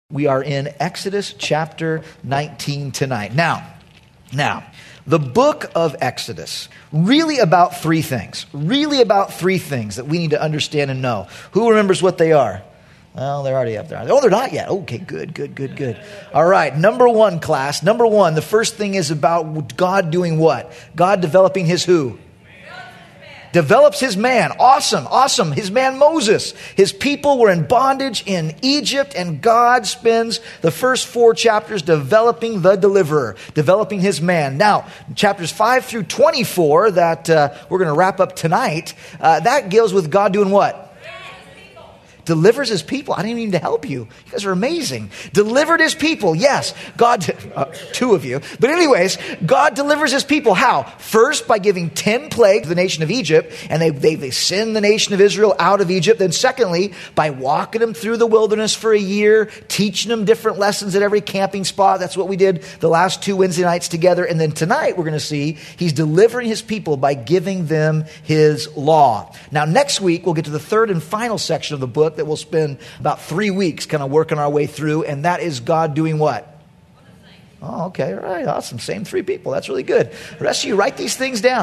We are in Exodus chapter 19 tonight. Now, the book of Exodus, really about three things that we need to understand and know. Who remembers what they are? Well, they're already up there. Oh, they're not yet. Okay, good. All right, number one, class. The first thing is about God doing what? God developing his who? Develops his man. Awesome. His man Moses. His people were in bondage in Egypt, and God spends the first 4 chapters developing the deliverer, developing his man. Now, chapters 5 through 24 that we're going to wrap up tonight, that deals with God doing what? Delivers his people. I didn't even need to help you. You guys are amazing. Delivered his people. Yes, God, 2 of you. But anyways, God delivers his people. How? First, by giving 10 plagues to the nation of Egypt, and they send the nation of Israel out of Egypt. Then secondly, by walking them through the wilderness for a year, teaching them different lessons at every camping spot. That's what we did the last 2 Wednesday nights together. And then tonight, we're going to see he's delivering his people by giving them his law. Now, next week, we'll get to the third and final section of the book that we'll spend about 3 weeks kind of working our way through, and that is God doing what? Oh, okay, all right, awesome. Same 3 people. That's really good. The rest of you, write these things down.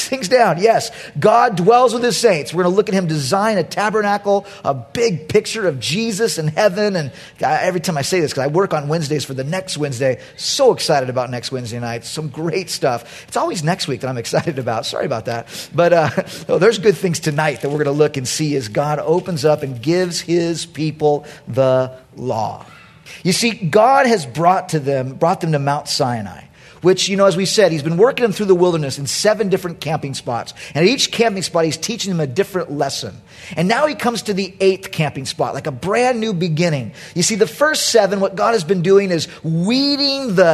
Yes, God dwells with his saints. We're going to look at him design a tabernacle, a big picture of Jesus in heaven. And every time I say this, because I work on Wednesdays for the next Wednesday, so excited about next Wednesday night. Some great stuff. It's always next week that I'm excited about. Sorry about that. But there's good things tonight that we're going to look and see as God opens up and gives his people the law. You see, God has brought them to Mount Sinai, which, as we said, he's been working them through the wilderness in 7 different camping spots. And at each camping spot, he's teaching them a different lesson. And now he comes to the 8th camping spot, like a brand new beginning. You see, the first 7, what God has been doing is weeding the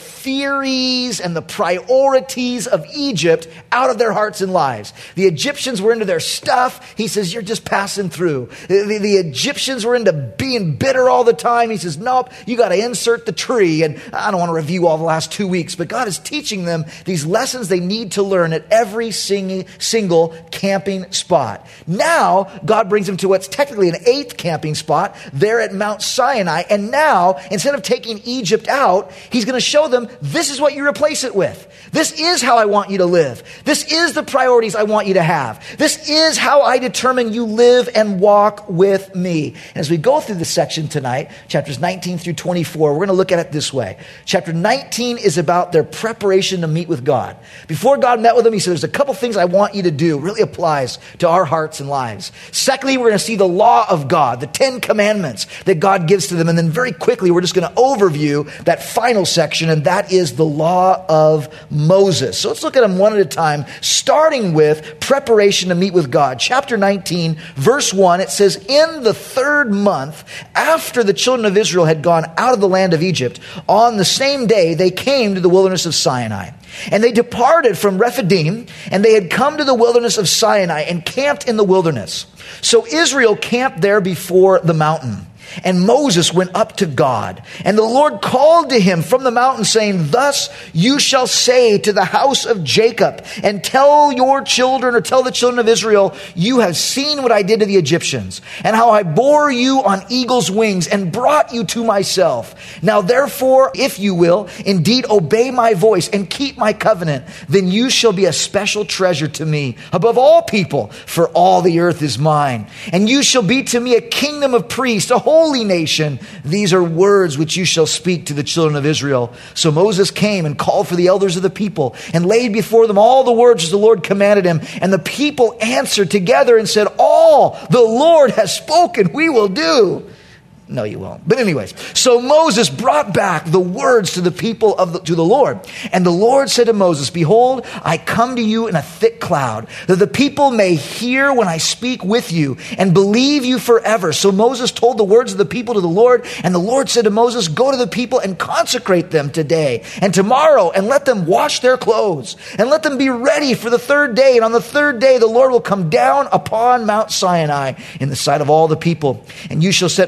theories and the priorities of Egypt out of their hearts and lives. The Egyptians were into their stuff. He says, you're just passing through. The Egyptians were into being bitter all the time. He says, nope, you got to insert the tree. And I don't want to review all the last 2 weeks, but God is teaching them these lessons they need to learn at every single camping spot. Now, God brings them to what's technically an 8th camping spot there at Mount Sinai. And now, instead of taking Egypt out, he's going to show them, this is what you replace it with. This is how I want you to live. This is the priorities I want you to have. This is how I determine you live and walk with me. And as we go through this section tonight, chapters 19 through 24, we're going to look at it this way. Chapter 19 is about their preparation to meet with God. Before God met with them, he said, there's a couple things I want you to do. Really applies to our hearts and lives. Secondly, we're going to see the law of God, the 10 commandments that God gives to them. And then very quickly, we're just going to overview that final section, and that is the law of Moses. So let's look at them one at a time, starting with preparation to meet with God. Chapter 19, verse 1, it says, in the 3rd month, after the children of Israel had gone out of the land of Egypt, on the same day they came to the wilderness of Sinai. And they departed from Rephidim, and they had come to the wilderness of Sinai and camped in the wilderness. So Israel camped there before the mountain. And Moses went up to God, and the Lord called to him from the mountain, saying, thus you shall say to the house of Jacob, and tell the children of Israel, you have seen what I did to the Egyptians, and how I bore you on eagle's wings, and brought you to myself. Now therefore, if you will indeed obey my voice, and keep my covenant, then you shall be a special treasure to me, above all people, for all the earth is mine. And you shall be to me a kingdom of priests, a holy nation. These are words which you shall speak to the children of Israel. So Moses came and called for the elders of the people, and laid before them all the words as the Lord commanded him. And the people answered together and said, all the Lord has spoken, we will do. No, you won't. But anyways, so Moses brought back the words to the people to the Lord. And the Lord said to Moses, behold, I come to you in a thick cloud, that the people may hear when I speak with you, and believe you forever. So Moses told the words of the people to the Lord. And the Lord said to Moses, go to the people and consecrate them today and tomorrow, and let them wash their clothes, and let them be ready for the 3rd day. And on the 3rd day, the Lord will come down upon Mount Sinai in the sight of all the people. And you shall set bounds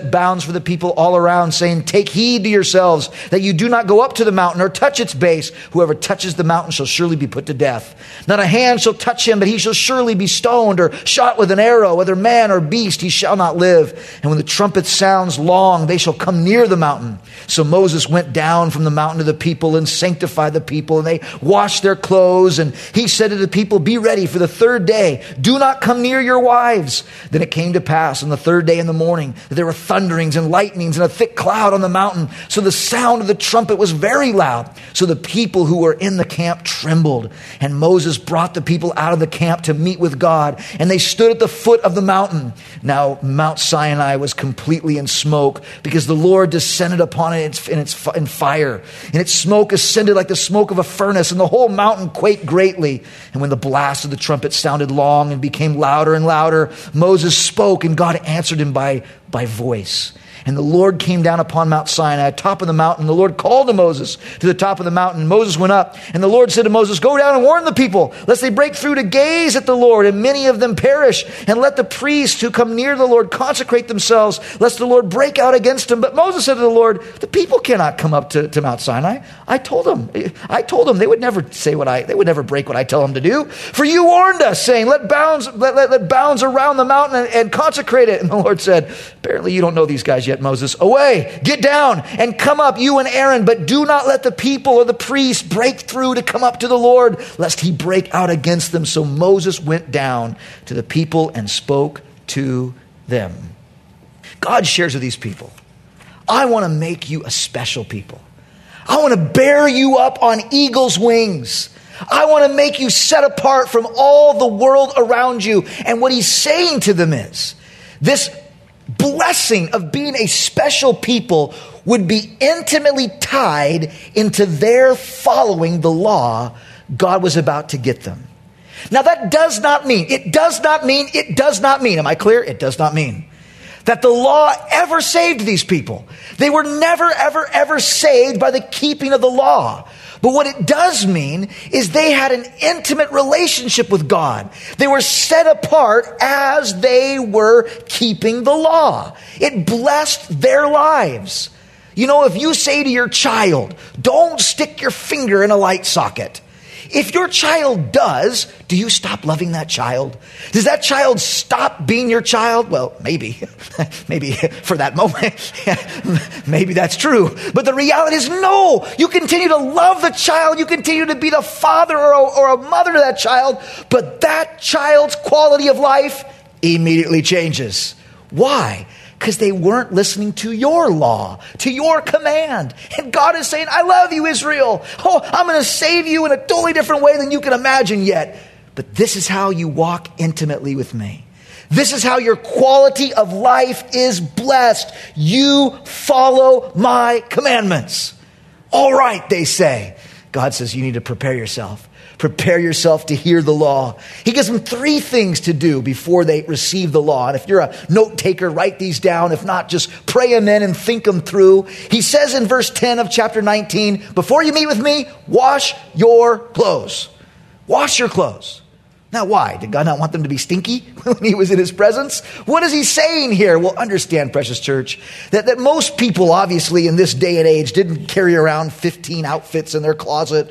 for the people all around, saying, take heed to yourselves that you do not go up to the mountain or touch its base. Whoever touches the mountain shall surely be put to death. Not a hand shall touch him, but he shall surely be stoned or shot with an arrow. Whether man or beast, he shall not live. And when the trumpet sounds long, they shall come near the mountain. So Moses went down from the mountain to the people and sanctified the people, and they washed their clothes. And he said to the people, be ready for the third day. Do not come near your wives. Then it came to pass on the third day in the morning that there were thunderings and lightnings and a thick cloud on the mountain. So the sound of the trumpet was very loud. So the people who were in the camp trembled. And Moses brought the people out of the camp to meet with God. And they stood at the foot of the mountain. Now Mount Sinai was completely in smoke, because the Lord descended upon it in fire. And its smoke ascended like the smoke of a furnace, and the whole mountain quaked greatly. And when the blast of the trumpet sounded long and became louder and louder, Moses spoke, and God answered him by voice. And the Lord came down upon Mount Sinai, top of the mountain. The Lord called to Moses to the top of the mountain. And Moses went up, and the Lord said to Moses, go down and warn the people, lest they break through to gaze at the Lord, and many of them perish. And let the priests who come near the Lord consecrate themselves, lest the Lord break out against them. But Moses said to the Lord, the people cannot come up to Mount Sinai. I told them they would never they would never break what I tell them to do. For you warned us, saying, let bounds around the mountain and consecrate it. And the Lord said, apparently you don't know these guys yet, Moses. Away, get down and come up, you and Aaron, but do not let the people or the priests break through to come up to the Lord, lest he break out against them. So Moses went down to the people and spoke to them. God shares with these people, I want to make you a special people. I want to bear you up on eagle's wings. I want to make you set apart from all the world around you. And what he's saying to them is, this blessing of being a special people would be intimately tied into their following the law God was about to get them. Now that does not mean, am I clear? It does not mean that the law ever saved these people. They were never, ever saved by the keeping of the law. But what it does mean is they had an intimate relationship with God. They were set apart as they were keeping the law. It blessed their lives. You know, if you say to your child, don't stick your finger in a light socket, if your child does, do you stop loving that child? Does that child stop being your child? Well, maybe for that moment, maybe that's true. But the reality is no, you continue to love the child. You continue to be the father or a mother to that child, but that child's quality of life immediately changes. Why? Because they weren't listening to your law, to your command. And God is saying, I love you, Israel. Oh, I'm going to save you in a totally different way than you can imagine yet. But this is how you walk intimately with me. This is how your quality of life is blessed. You follow my commandments. All right, they say. God says, you need to prepare yourself. Prepare yourself to hear the law. He gives them 3 things to do before they receive the law. And if you're a note taker, write these down. If not, just pray them in and think them through. He says in verse 10 of chapter 19, before you meet with me, wash your clothes. Wash your clothes. Now, why? Did God not want them to be stinky when he was in his presence? What is he saying here? Well, understand, precious church, that most people, obviously, in this day and age, didn't carry around 15 outfits in their closet.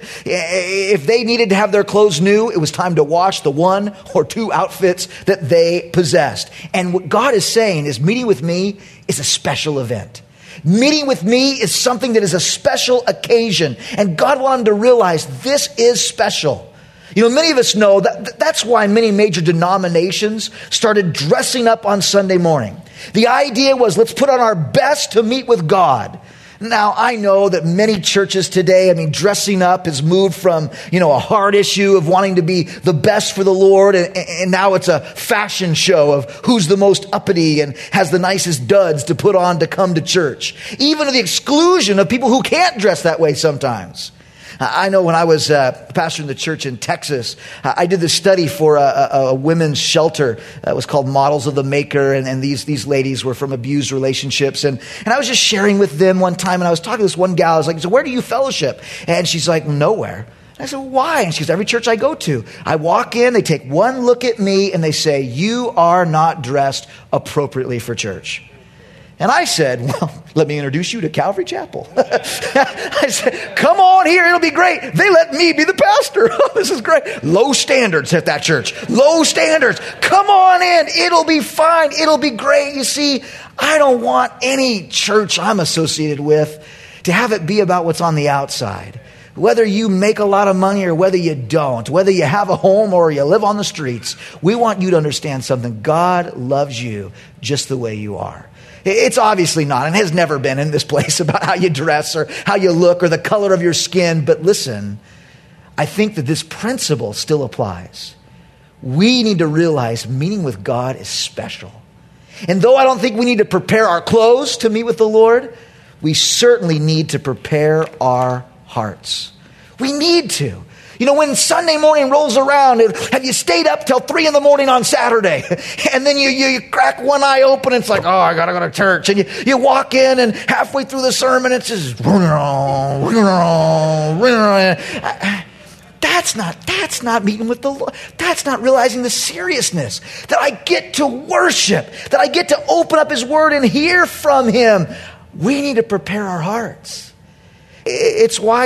If they needed to have their clothes new, it was time to wash the 1 or 2 outfits that they possessed. And what God is saying is, meeting with me is a special event. Meeting with me is something that is a special occasion. And God wanted them to realize this is special. You know, many of us know that's why many major denominations started dressing up on Sunday morning. The idea was, let's put on our best to meet with God. Now, I know that many churches today, dressing up has moved from, a hard issue of wanting to be the best for the Lord. And now it's a fashion show of who's the most uppity and has the nicest duds to put on to come to church. Even to the exclusion of people who can't dress that way sometimes. I know when I was pastoring the church in Texas, I did this study for a women's shelter. It was called Models of the Maker, and these ladies were from abused relationships. And I was just sharing with them one time, and I was talking to this one gal. I was like, so where do you fellowship? And she's like, nowhere. And I said, why? And she goes, every church I go to. I walk in, they take one look at me, and they say, you are not dressed appropriately for church. And I said, well, let me introduce you to Calvary Chapel. I said, come on here, it'll be great. They let me be the pastor. Oh, this is great. Low standards at that church. Low standards. Come on in. It'll be fine. It'll be great. You see, I don't want any church I'm associated with to have it be about what's on the outside. Whether you make a lot of money or whether you don't, whether you have a home or you live on the streets, we want you to understand something. God loves you just the way you are. It's obviously not, and has never been in this place about how you dress or how you look or the color of your skin. But listen, I think that this principle still applies. We need to realize meeting with God is special. And though I don't think we need to prepare our clothes to meet with the Lord, we certainly need to prepare our hearts. We need to. You know, when Sunday morning rolls around, have you stayed up till 3 a.m. on Saturday? And then you crack one eye open and it's like, oh, I got to go to church. And you walk in and halfway through the sermon, it's just, that's not meeting with the Lord. That's not realizing the seriousness that I get to worship, that I get to open up His Word and hear from Him. We need to prepare our hearts. It's why,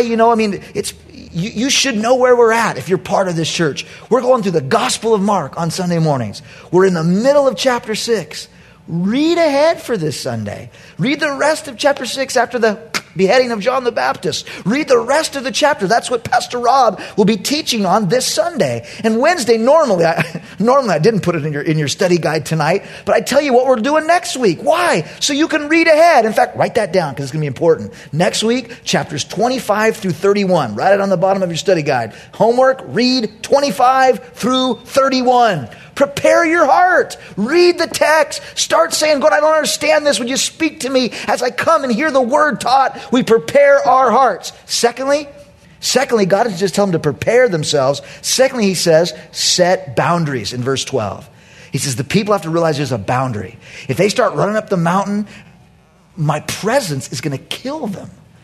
you should know where we're at if you're part of this church. We're going through the Gospel of Mark on Sunday mornings. We're in the middle of chapter 6. Read ahead for this Sunday. Read the rest of chapter 6 after the beheading of John the Baptist. Read the rest of the chapter. That's what Pastor Rob will be teaching on this Sunday. And Wednesday, normally I didn't put it in your study guide tonight, but I tell you what we're doing next week. Why? So you can read ahead. In fact, write that down because it's going to be important. Next week, chapters 25 through 31. Write it on the bottom of your study guide. Homework, read 25 through 31. Prepare your heart. Read the text. Start saying, God, I don't understand this. Would you speak to me as I come and hear the word taught? We prepare our hearts. Secondly, God doesn't just tell them to prepare themselves. Secondly, He says, set boundaries in verse 12. He says, the people have to realize there's a boundary. If they start running up the mountain, my presence is going to kill them.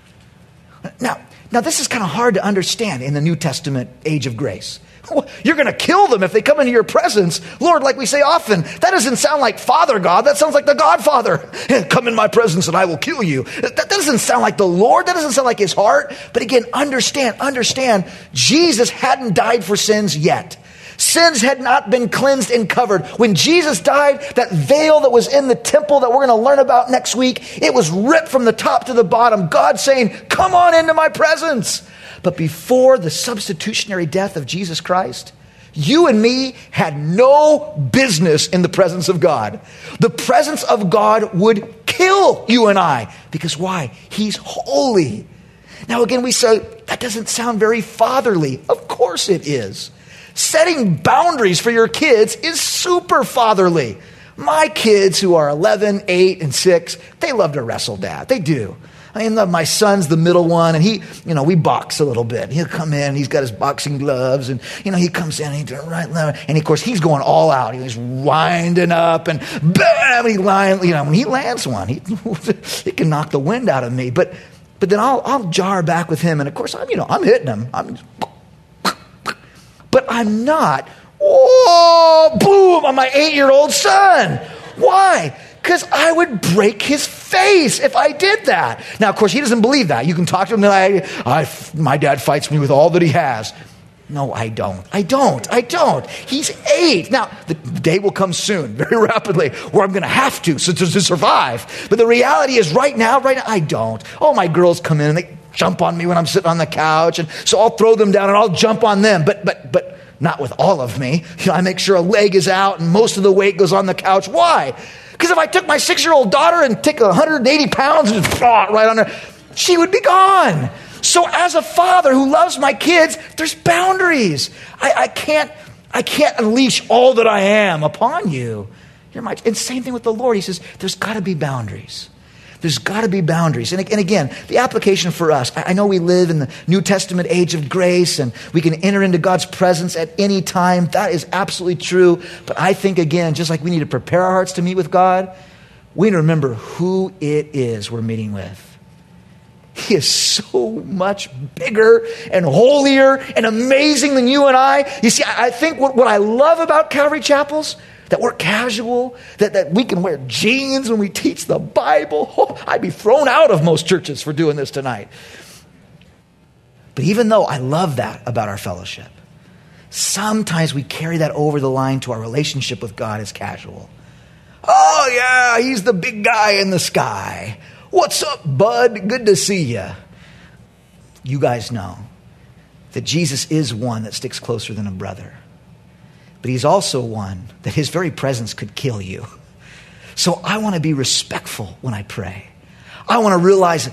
Now, this is kind of hard to understand in the New Testament age of grace. You're going to kill them if they come into your presence. Lord, like we say often, that doesn't sound like Father God. That sounds like the Godfather. Come in my presence and I will kill you. That doesn't sound like the Lord. That doesn't sound like His heart. But again, understand, Jesus hadn't died for sins yet. Sins had not been cleansed and covered. When Jesus died, that veil that was in the temple that we're going to learn about next week, it was ripped from the top to the bottom. God saying, come on into my presence. But before the substitutionary death of Jesus Christ, you and me had no business in the presence of God. The presence of God would kill you and I. Because why? He's holy. Now again, we say, that doesn't sound very fatherly. Of course it is. Setting boundaries for your kids is super fatherly. My kids who are 11, 8, and 6, they love to wrestle Dad. They do. I mean, my son's the middle one, and we box a little bit. He'll come in, he's got his boxing gloves, and, he comes in, and and of course, he's going all out. He's winding up, and bam, when he lands one, it can knock the wind out of me. But then I'll jar back with him, and of course, I'm hitting him. But I'm not, boom, on my 8-year-old son. Why? Because I would break his face if I did that. Now, of course, he doesn't believe that. You can talk to him that my dad fights me with all that he has. No, I don't. He's 8. Now, the day will come soon, very rapidly, where I'm going to have to survive. But the reality is right now, I don't. Oh, my girls come in and they jump on me when I'm sitting on the couch. And so I'll throw them down and I'll jump on them. But not with all of me. I make sure a leg is out and most of the weight goes on the couch. Why? Because if I took my 6-year-old daughter and take 180 pounds and just right on her, she would be gone. So as a father who loves my kids, there's boundaries. I can't unleash all that I am upon you. And same thing with the Lord. He says, there's got to be boundaries. There's got to be boundaries. And again, the application for us, I know we live in the New Testament age of grace and we can enter into God's presence at any time. That is absolutely true. But I think, again, just like we need to prepare our hearts to meet with God, we need to remember who it is we're meeting with. He is so much bigger and holier and amazing than you and I. You see, I think what I love about Calvary Chapels, that we're casual, that we can wear jeans when we teach the Bible. Oh, I'd be thrown out of most churches for doing this tonight. But even though I love that about our fellowship, sometimes we carry that over the line to our relationship with God as casual. Oh yeah, he's the big guy in the sky. What's up, bud? Good to see you. You guys know that Jesus is one that sticks closer than a brother. But he's also one that his very presence could kill you. So I want to be respectful when I pray. I want to realize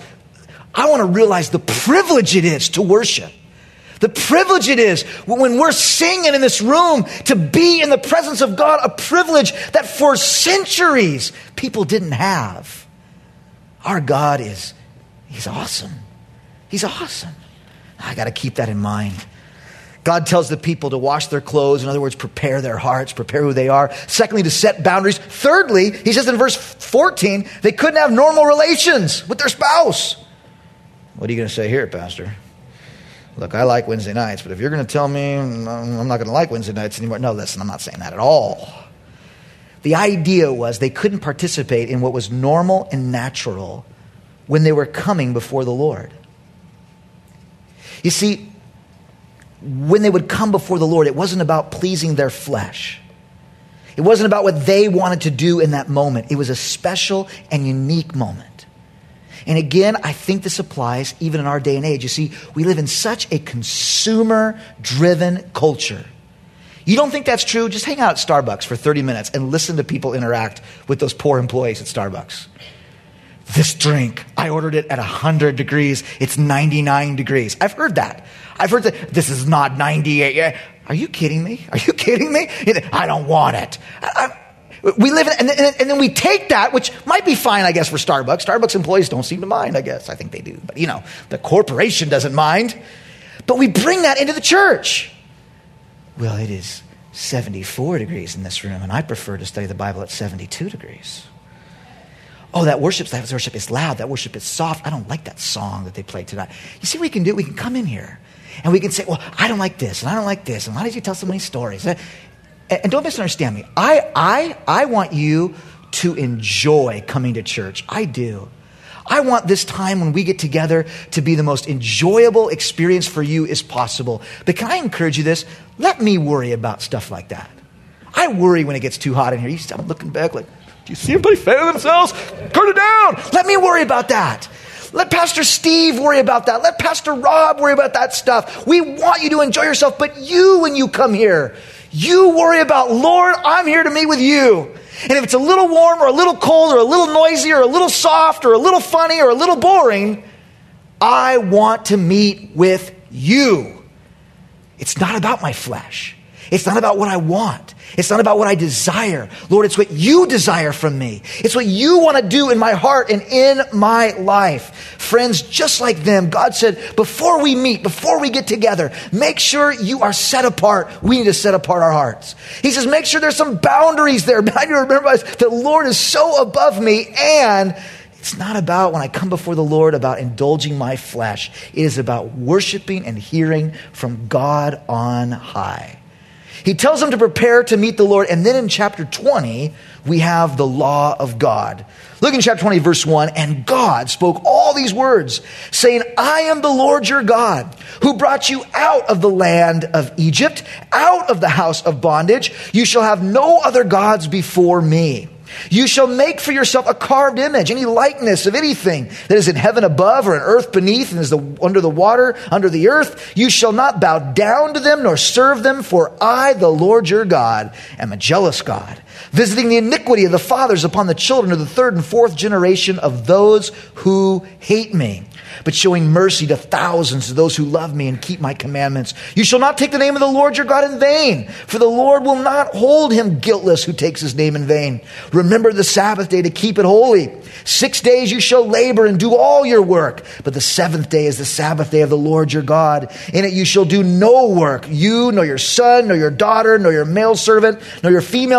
the privilege it is to worship. The privilege it is when we're singing in this room to be in the presence of God, a privilege that for centuries people didn't have. Our God he's awesome. He's awesome. I got to keep that in mind. God tells the people to wash their clothes. In other words, prepare their hearts, prepare who they are. Secondly, to set boundaries. Thirdly, he says in verse 14, they couldn't have normal relations with their spouse. What are you going to say here, Pastor? Look, I like Wednesday nights, but if you're going to tell me I'm not going to like Wednesday nights anymore. No, listen, I'm not saying that at all. The idea was they couldn't participate in what was normal and natural when they were coming before the Lord. You see, when they would come before the Lord, it wasn't about pleasing their flesh. It wasn't about what they wanted to do in that moment. It was a special and unique moment. And again, I think this applies even in our day and age. You see, we live in such a consumer-driven culture. You don't think that's true? Just hang out at Starbucks for 30 minutes and listen to people interact with those poor employees at Starbucks. This drink, I ordered it at 100 degrees. It's 99 degrees. I've heard that. I've heard that this is not 98. Are you kidding me? Are you kidding me? I don't want it. We live in, and then we take that, which might be fine, I guess, for Starbucks. Starbucks employees don't seem to mind, I guess. I think they do. But, the corporation doesn't mind. But we bring that into the church. Well, it is 74 degrees in this room, and I prefer to study the Bible at 72 degrees. Oh, that worship is loud. That worship is soft. I don't like that song that they played tonight. You see what we can do? We can come in here, and we can say, well, I don't like this, and I don't like this, and why did you tell so many stories? And don't misunderstand me. I want you to enjoy coming to church. I do. I want this time when we get together to be the most enjoyable experience for you as possible. But can I encourage you this? Let me worry about stuff like that. I worry when it gets too hot in here. You start looking back like, do you see everybody fanning themselves? Turn it down. Let me worry about that. Let Pastor Steve worry about that. Let Pastor Rob worry about that stuff. We want you to enjoy yourself, but you, when you come here, you worry about, Lord, I'm here to meet with you. And if it's a little warm or a little cold or a little noisy or a little soft or a little funny or a little boring, I want to meet with you. It's not about my flesh. It's not about what I want. It's not about what I desire. Lord, it's what you desire from me. It's what you want to do in my heart and in my life. Friends, just like them, God said, before we meet, before we get together, make sure you are set apart. We need to set apart our hearts. He says, make sure there's some boundaries there. But I need to remember that the Lord is so above me, and it's not about, when I come before the Lord, about indulging my flesh. It is about worshiping and hearing from God on high. He tells them to prepare to meet the Lord. And then in chapter 20, we have the law of God. Look in chapter 20, verse 1. And God spoke all these words, saying, I am the Lord your God, who brought you out of the land of Egypt, out of the house of bondage. You shall have no other gods before me. You shall make for yourself a carved image, any likeness of anything that is in heaven above or in earth beneath and is under the water, under the earth. You shall not bow down to them nor serve them, for I, the Lord your God, am a jealous God, visiting the iniquity of the fathers upon the children of the third and fourth generation of those who hate me, but showing mercy to thousands of those who love me and keep my commandments. You shall not take the name of the Lord your God in vain, for the Lord will not hold him guiltless who takes his name in vain. Remember the Sabbath day to keep it holy. 6 days you shall labor and do all your work, but the seventh day is the Sabbath day of the Lord your God. In it you shall do no work, you, nor your son, nor your daughter, nor your male servant, nor your female servant,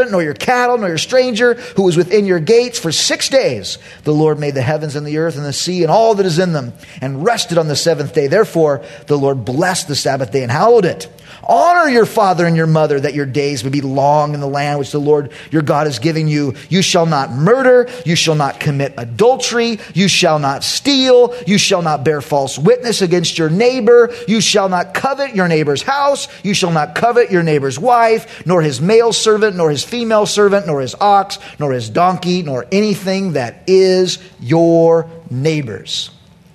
servant, nor your cattle, nor your stranger who is within your gates. For 6 days the Lord made the heavens and the earth and the sea and all that is in them, and rested on the seventh day. Therefore the Lord blessed the Sabbath day and hallowed it. Honor your father and your mother, that your days may be long in the land which the Lord your God is giving you. You shall not murder. You shall not commit adultery. You shall not steal. You shall not bear false witness against your neighbor. You shall not covet your neighbor's house. You shall not covet your neighbor's wife, nor his male servant, nor his female servant, nor his ox, nor his donkey, nor anything that is your neighbor's.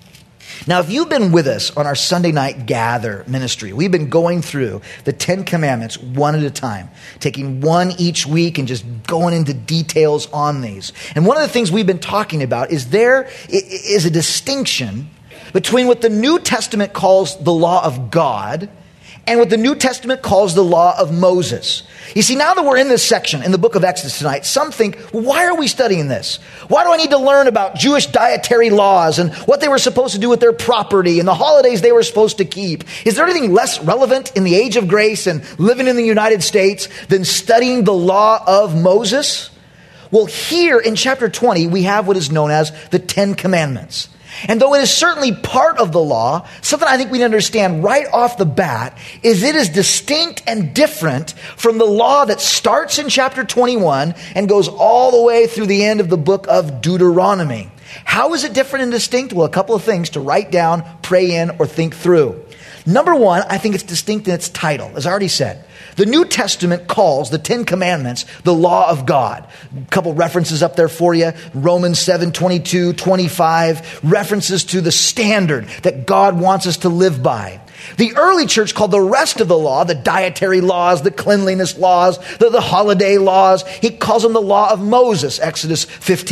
Now, if you've been with us on our Sunday night gather ministry, we've been going through the 10 Commandments one at a time, taking one each week and just going into details on these. And one of the things we've been talking about is there is a distinction between what the New Testament calls the law of God and what the New Testament calls the law of Moses. You see, now that we're in this section in the book of Exodus tonight, some think, why are we studying this? Why do I need to learn about Jewish dietary laws and what they were supposed to do with their property and the holidays they were supposed to keep? Is there anything less relevant in the age of grace and living in the United States than studying the law of Moses? Well, here in chapter 20, we have what is known as the 10 Commandments. And though it is certainly part of the law, something I think we need to understand right off the bat is it is distinct and different from the law that starts in chapter 21 and goes all the way through the end of the book of Deuteronomy. How is it different and distinct? Well, a couple of things to write down, pray in, or think through. Number one, I think it's distinct in its title, as I already said. The New Testament calls the 10 Commandments the law of God. A couple references up there for you. Romans 7, 22, 25. References to the standard that God wants us to live by. The early church called the rest of the law, the dietary laws, the cleanliness laws, the holiday laws, he calls them the law of Moses, Exodus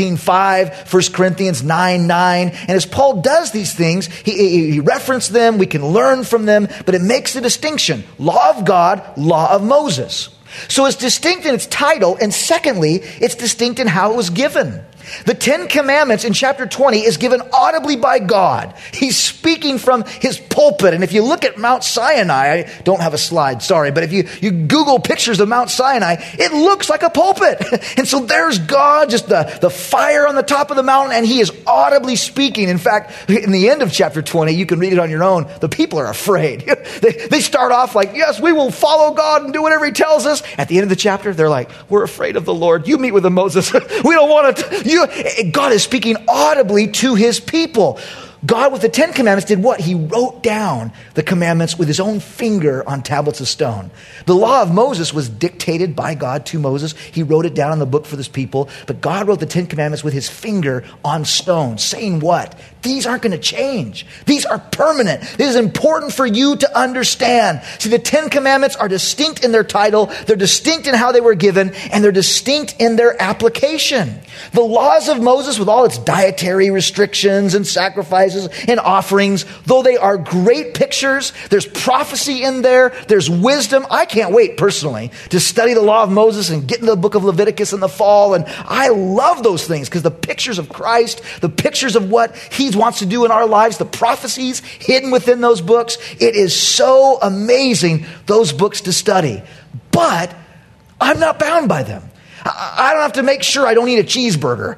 15:5, 1 Corinthians 9:9. And as Paul does these things, he references them, we can learn from them, but it makes the distinction. Law of God, law of Moses. So it's distinct in its title, and secondly, it's distinct in how it was given. The 10 Commandments in chapter 20 is given audibly by God. He's speaking from his pulpit. And if you look at Mount Sinai, I don't have a slide, sorry, but if you Google pictures of Mount Sinai, it looks like a pulpit. And so there's God, just the fire on the top of the mountain, and he is audibly speaking. In fact, in the end of chapter 20, you can read it on your own, the people are afraid. They start off like, yes, we will follow God and do whatever he tells us. At the end of the chapter, they're like, we're afraid of the Lord. You meet with him, Moses. We don't want to... God is speaking audibly to his people. God, with the 10 Commandments, did what? He wrote down the commandments with his own finger on tablets of stone. The law of Moses was dictated by God to Moses. He wrote it down in the book for his people. But God wrote the 10 Commandments with his finger on stone, saying what? These aren't going to change. These are permanent. This is important for you to understand. See, the 10 Commandments are distinct in their title, they're distinct in how they were given, and they're distinct in their application. The laws of Moses, with all its dietary restrictions and sacrifices and offerings, though they are great pictures, there's prophecy in there, there's wisdom. I can't wait personally to study the law of Moses and get into the book of Leviticus in the fall. And I love those things because the pictures of Christ, the pictures of what he wants to do in our lives, the prophecies hidden within those books, it is so amazing, those books to study. But I'm not bound by them. I don't have to make sure I don't eat a cheeseburger.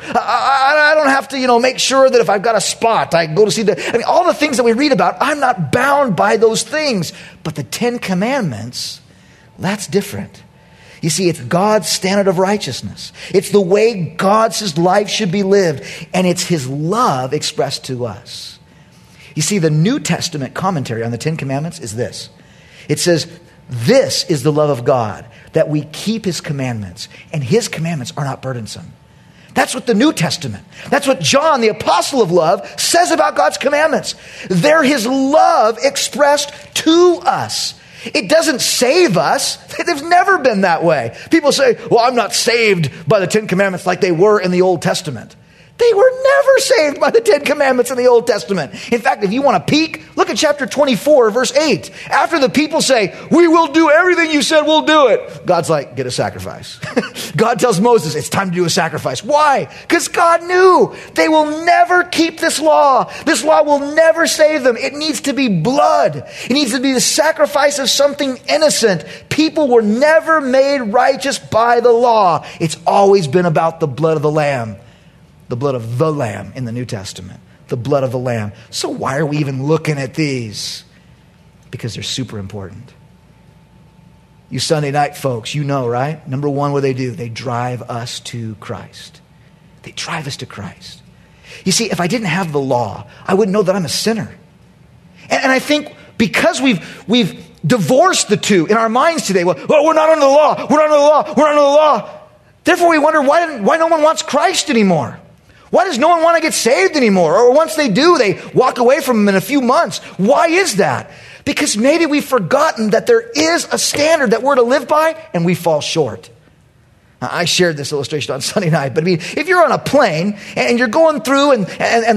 I don't have to, make sure that if I've got a spot, I go to see all the things that we read about, I'm not bound by those things. But the 10 Commandments, that's different. You see, it's God's standard of righteousness. It's the way God says life should be lived. And it's his love expressed to us. You see, the New Testament commentary on the 10 Commandments is this. It says, this is the love of God, that we keep his commandments, and his commandments are not burdensome. That's what the New Testament, that's what John, the apostle of love, says about God's commandments. They're his love expressed to us. It doesn't save us. They've never been that way. People say, well, I'm not saved by the 10 Commandments like they were in the Old Testament. They were never saved by the 10 Commandments in the Old Testament. In fact, if you want to peek, look at chapter 24, verse 8. After the people say, we will do everything you said, we'll do it. God's like, get a sacrifice. God tells Moses, it's time to do a sacrifice. Why? Because God knew they will never keep this law. This law will never save them. It needs to be blood. It needs to be the sacrifice of something innocent. People were never made righteous by the law. It's always been about the blood of the Lamb. The blood of the Lamb in the New Testament. The blood of the Lamb. So why are we even looking at these? Because they're super important. You Sunday night folks, you know, right? Number one, what they do? They drive us to Christ. They drive us to Christ. You see, if I didn't have the law, I wouldn't know that I'm a sinner. And I think because we've divorced the two in our minds today. Well, we're not under the law. We're not under the law. We're not under the law. Therefore, we wonder why no one wants Christ anymore. Why does no one want to get saved anymore? Or once they do, they walk away from him in a few months. Why is that? Because maybe we've forgotten that there is a standard that we're to live by, and we fall short. Now, I shared this illustration on Sunday night, but I mean, if you're on a plane and you're going through, and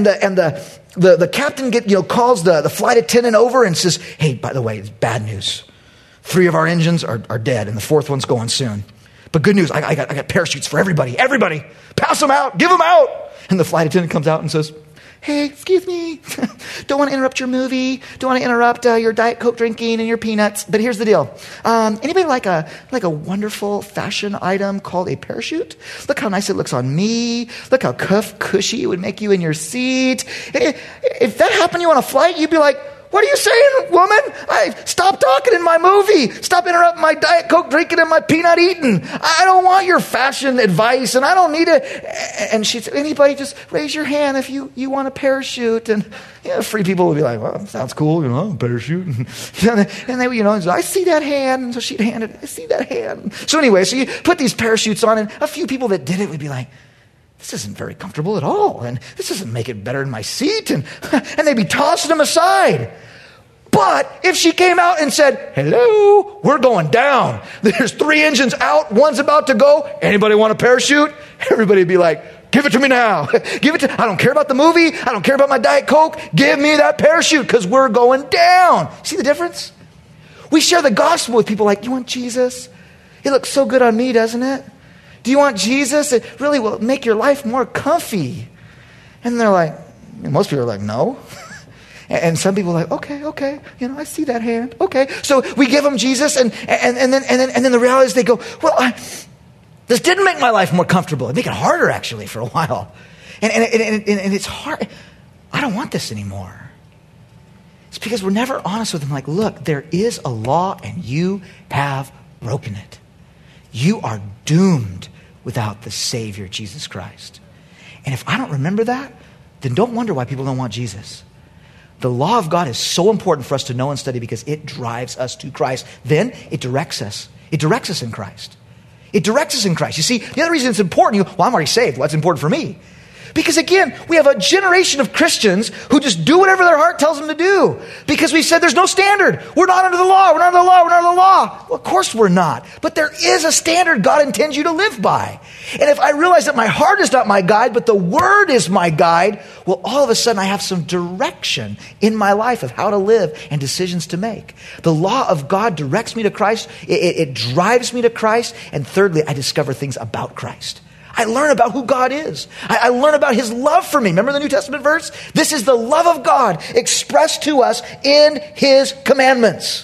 the captain calls the flight attendant over and says, "Hey, by the way, it's bad news. 3 of our engines are dead, and the 4th one's going soon. But good news, I got parachutes for everybody. Everybody, pass them out, give them out." And the flight attendant comes out and says, "Hey, excuse me, don't want to interrupt your movie, don't want to interrupt your Diet Coke drinking and your peanuts, but here's the deal. Anybody like a wonderful fashion item called a parachute? Look how nice it looks on me. Look how cushy it would make you in your seat. If that happened to you on a flight, you'd be like, 'What are you saying, woman? Stop talking in my movie. Stop interrupting my Diet Coke drinking and my peanut eating. I don't want your fashion advice, and I don't need it.'" And she'd say, "Anybody, just raise your hand if you want a parachute." And free people would be like, "Well, sounds cool, parachute." And they would, "I see that hand." And so she'd hand it, "I see that hand." So anyway, so you put these parachutes on, and a few people that did it would be like, "This isn't very comfortable at all, and this doesn't make it better in my seat," and they'd be tossing them aside. But if she came out and said, "Hello, we're going down. There's 3 engines out, one's about to go. Anybody want a parachute?" Everybody would be like, "Give it to me now. Give it to, I don't care about the movie. I don't care about my Diet Coke. Give me that parachute because we're going down." See the difference? We share the gospel with people like, "You want Jesus? It looks so good on me, doesn't it? Do you want Jesus? It really will make your life more comfy." And they're like, most people are like, "No." And some people are like, okay, I see that hand. Okay. So we give them Jesus, and then the reality is they go, "Well, this didn't make my life more comfortable. It made it harder, actually, for a while. And it's hard. I don't want this anymore." It's because we're never honest with them. Like, look, there is a law, and you have broken it. You are doomed without the Savior, Jesus Christ. And if I don't remember that, then don't wonder why people don't want Jesus. The law of God is so important for us to know and study because it drives us to Christ. Then it directs us. It directs us in Christ. It directs us in Christ. You see, the other reason it's important, I'm already saved. Well, that's important for me. Because again, we have a generation of Christians who just do whatever their heart tells them to do. Because we said there's no standard. We're not under the law. We're not under the law. We're not under the law. Well, of course we're not. But there is a standard God intends you to live by. And if I realize that my heart is not my guide, but the Word is my guide, well, all of a sudden I have some direction in my life of how to live and decisions to make. The law of God directs me to Christ. It drives me to Christ. And thirdly, I discover things about Christ. I learn about who God is. I learn about His love for me. Remember the New Testament verse? This is the love of God expressed to us in His commandments.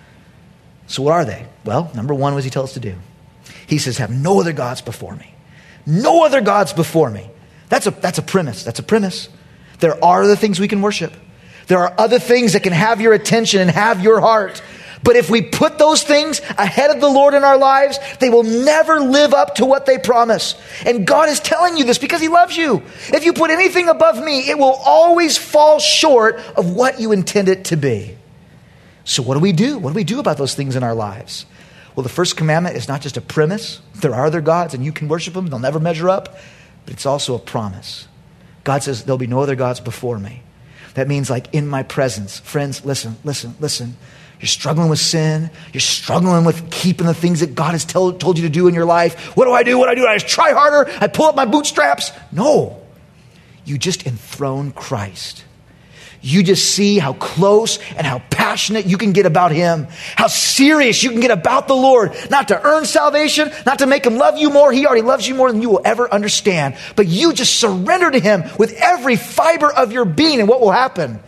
So what are they? Well, number one, what does He tell us to do? He says, "Have no other gods before me." No other gods before me. That's a premise. That's a premise. There are other things we can worship. There are other things that can have your attention and have your heart. But if we put those things ahead of the Lord in our lives, they will never live up to what they promise. And God is telling you this because He loves you. If you put anything above me, it will always fall short of what you intend it to be. So what do we do? What do we do about those things in our lives? Well, the first commandment is not just a premise. There are other gods and you can worship them. They'll never measure up. But it's also a promise. God says there'll be no other gods before me. That means like in my presence. Friends, listen. You're struggling with sin. You're struggling with keeping the things that God has told you to do in your life. What do? I just try harder. I pull up my bootstraps. No. you just enthrone Christ. You just see how close and how passionate you can get about him, how serious you can get about the Lord, not to earn salvation, not to make him love you more. He already loves you more than you will ever understand. But you just surrender to him with every fiber of your being. And what will happen?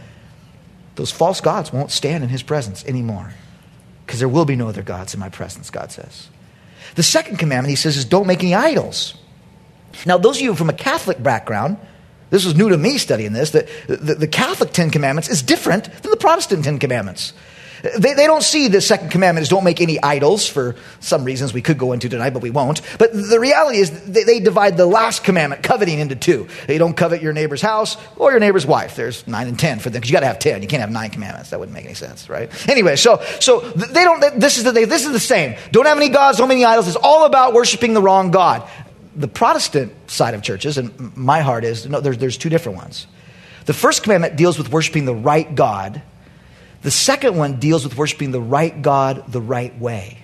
Those false gods won't stand in his presence anymore, because there will be no other gods in my presence, God says. The second commandment, he says, is don't make any idols. Now, those of you from a Catholic background, this was new to me studying this, that the Catholic Ten Commandments is different than the Protestant Ten Commandments. They don't see the second commandment as don't make any idols for some reasons we could go into tonight, but we won't. But the reality is they divide the last commandment, coveting, into two. You don't covet your neighbor's house or your neighbor's wife. There's 9 and 10 for them, because you got to have 10. You can't have 9 commandments. That wouldn't make any sense, right? Anyway, so they don't. This is the same. Don't have any gods. Don't make any idols. It's all about worshiping the wrong God. The Protestant side of churches, and my heart is, no, there's 2 different ones. The first commandment deals with worshiping the right God. The second one deals with worshiping the right God the right way.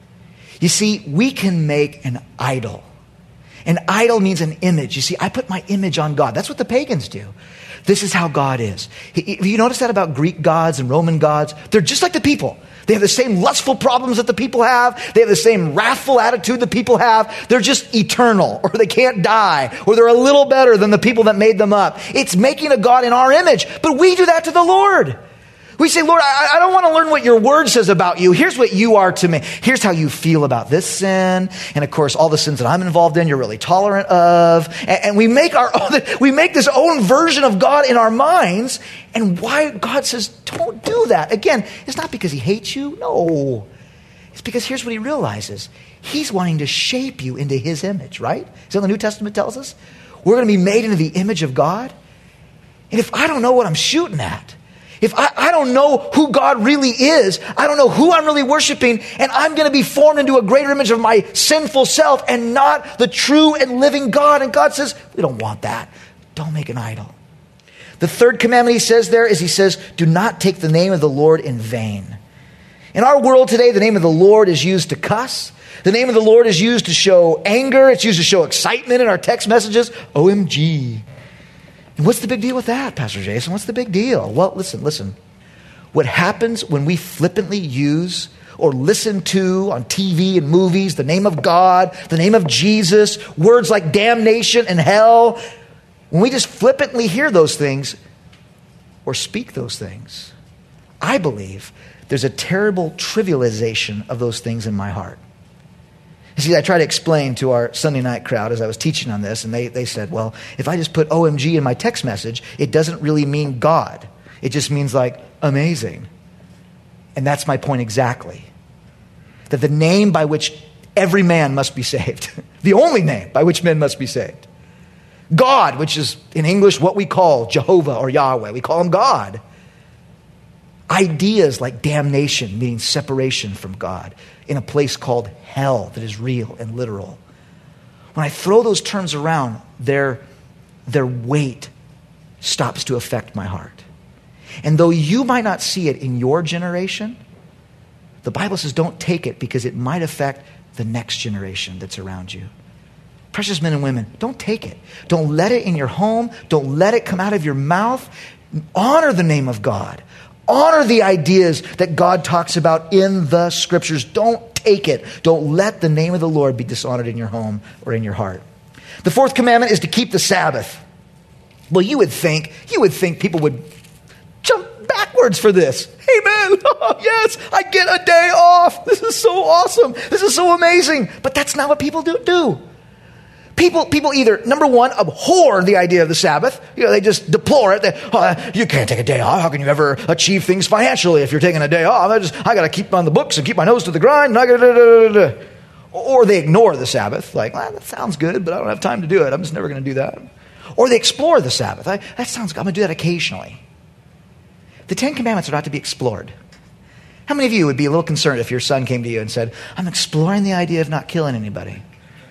You see, we can make an idol. An idol means an image. You see, I put my image on God. That's what the pagans do. This is how God is. Have you noticed that about Greek gods and Roman gods? They're just like the people. They have the same lustful problems that the people have. They have the same wrathful attitude that people have. They're just eternal, or they can't die, or they're a little better than the people that made them up. It's making a God in our image. But we do that to the Lord. We say, Lord, I don't want to learn what your word says about you. Here's what you are to me. Here's how you feel about this sin. And of course, all the sins that I'm involved in, you're really tolerant of. And we make this own version of God in our minds. And why God says, don't do that. Again, it's not because he hates you. No. It's because here's what he realizes. He's wanting to shape you into his image, right? So the New Testament tells us we're going to be made into the image of God. And if I don't know what I'm shooting at, if I don't know who God really is, I don't know who I'm really worshiping, and I'm going to be formed into a greater image of my sinful self and not the true and living God. And God says, we don't want that. Don't make an idol. The third commandment he says there is, he says, do not take the name of the Lord in vain. In our world today, the name of the Lord is used to cuss. The name of the Lord is used to show anger. It's used to show excitement in our text messages. OMG. And what's the big deal with that, Pastor Jason? What's the big deal? Well, listen. What happens when we flippantly use or listen to on TV and movies the name of God, the name of Jesus, words like damnation and hell, when we just flippantly hear those things or speak those things, I believe there's a terrible trivialization of those things in my heart. You see, I try to explain to our Sunday night crowd as I was teaching on this, and they said, well, if I just put OMG in my text message, it doesn't really mean God. It just means like amazing. And that's my point exactly. That the name by which every man must be saved, the only name by which men must be saved, God, which is in English what we call Jehovah or Yahweh, we call him God. Ideas like damnation, meaning separation from God, in a place called hell that is real and literal. When I throw those terms around, their weight stops to affect my heart. And though you might not see it in your generation, the Bible says don't take it because it might affect the next generation that's around you. Precious men and women, don't take it. Don't let it in your home. Don't let it come out of your mouth. Honor the name of God. Honor the ideas that God talks about in the scriptures. Don't take it. Don't let the name of the Lord be dishonored in your home or in your heart. The fourth commandment is to keep the Sabbath. Well, you would think people would jump backwards for this. Amen. Oh, yes, I get a day off. This is so awesome. This is so amazing. But that's not what people do. People either, number one, abhor the idea of the Sabbath. They just deplore it. You can't take a day off. How can you ever achieve things financially if you're taking a day off? I got to keep on the books and keep my nose to the grind. Or they ignore the Sabbath. Like, that sounds good, but I don't have time to do it. I'm just never going to do that. Or they explore the Sabbath. That sounds good. I'm going to do that occasionally. The Ten Commandments are not to be explored. How many of you would be a little concerned if your son came to you and said, I'm exploring the idea of not killing anybody?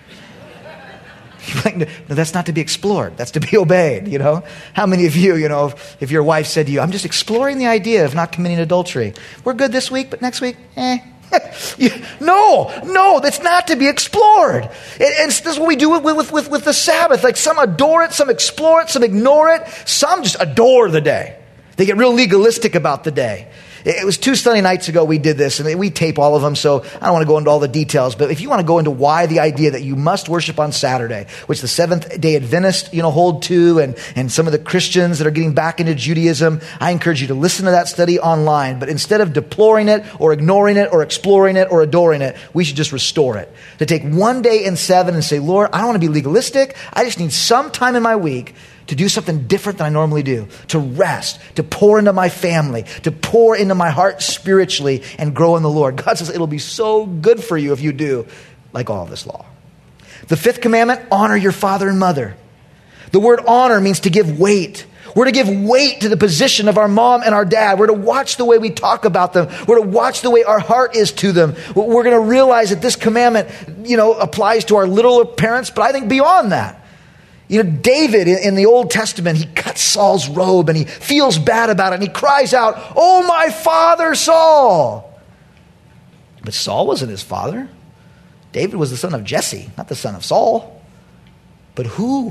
No, that's not to be explored. That's to be obeyed, How many of you, if your wife said to you, I'm just exploring the idea of not committing adultery. We're good this week, but next week, No, that's not to be explored. And this is what we do with the Sabbath. Like some adore it, some explore it, some ignore it, some just adore the day. They get real legalistic about the day. It was 2 Sunday nights ago we did this, and we tape all of them, so I don't want to go into all the details. But if you want to go into why the idea that you must worship on Saturday, which the Seventh-day Adventists, hold to, and some of the Christians that are getting back into Judaism, I encourage you to listen to that study online. But instead of deploring it, or ignoring it, or exploring it, or adoring it, we should just restore it. To take one day in 7 and say, Lord, I don't want to be legalistic. I just need some time in my week to do something different than I normally do, to rest, to pour into my family, to pour into my heart spiritually and grow in the Lord. God says it'll be so good for you if you do, like all of this law. The 5th commandment, honor your father and mother. The word honor means to give weight. We're to give weight to the position of our mom and our dad. We're to watch the way we talk about them. We're to watch the way our heart is to them. We're going to realize that this commandment, applies to our little parents, but I think beyond that. David in the Old Testament, he cuts Saul's robe and he feels bad about it and he cries out, "Oh, my father Saul." But Saul wasn't his father. David was the son of Jesse, not the son of Saul. But who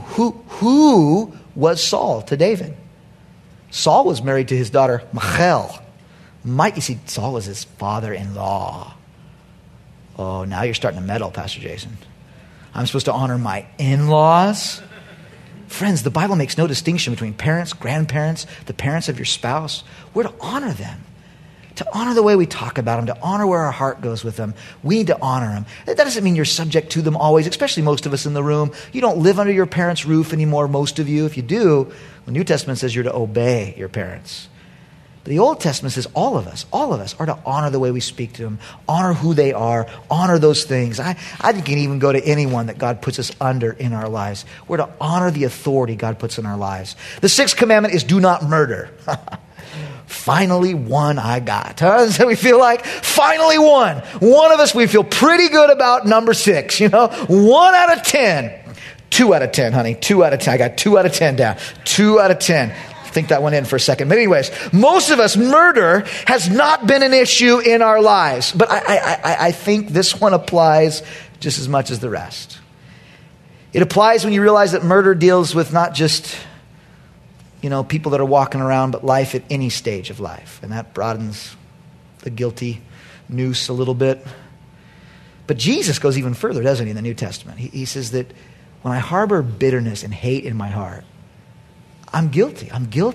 was Saul to David? Saul was married to his daughter Michal. You see, Saul was his father-in-law. Oh, now you're starting to meddle, Pastor Jason. I'm supposed to honor my in-laws? Friends, the Bible makes no distinction between parents, grandparents, the parents of your spouse. We're to honor them, to honor the way we talk about them, to honor where our heart goes with them. We need to honor them. That doesn't mean you're subject to them always, especially most of us in the room. You don't live under your parents' roof anymore, most of you. If you do, the New Testament says you're to obey your parents. But the Old Testament says all of us are to honor the way we speak to them, honor who they are, honor those things. I think you can even go to anyone that God puts us under in our lives. We're to honor the authority God puts in our lives. The 6th commandment is do not murder. Finally one I got. Huh? That's how we feel like? Finally one. One of us, we feel pretty good about number 6. 1 out of 10. 2 out of 10, honey. 2 out of 10. I got 2 out of 10 down. 2 out of 10. Think that one in for a second. But anyways, most of us, murder has not been an issue in our lives. But I think this one applies just as much as the rest. It applies when you realize that murder deals with not just, people that are walking around, but life at any stage of life. And that broadens the guilty noose a little bit. But Jesus goes even further, doesn't he, in the New Testament? He says that when I harbor bitterness and hate in my heart, I'm guilty.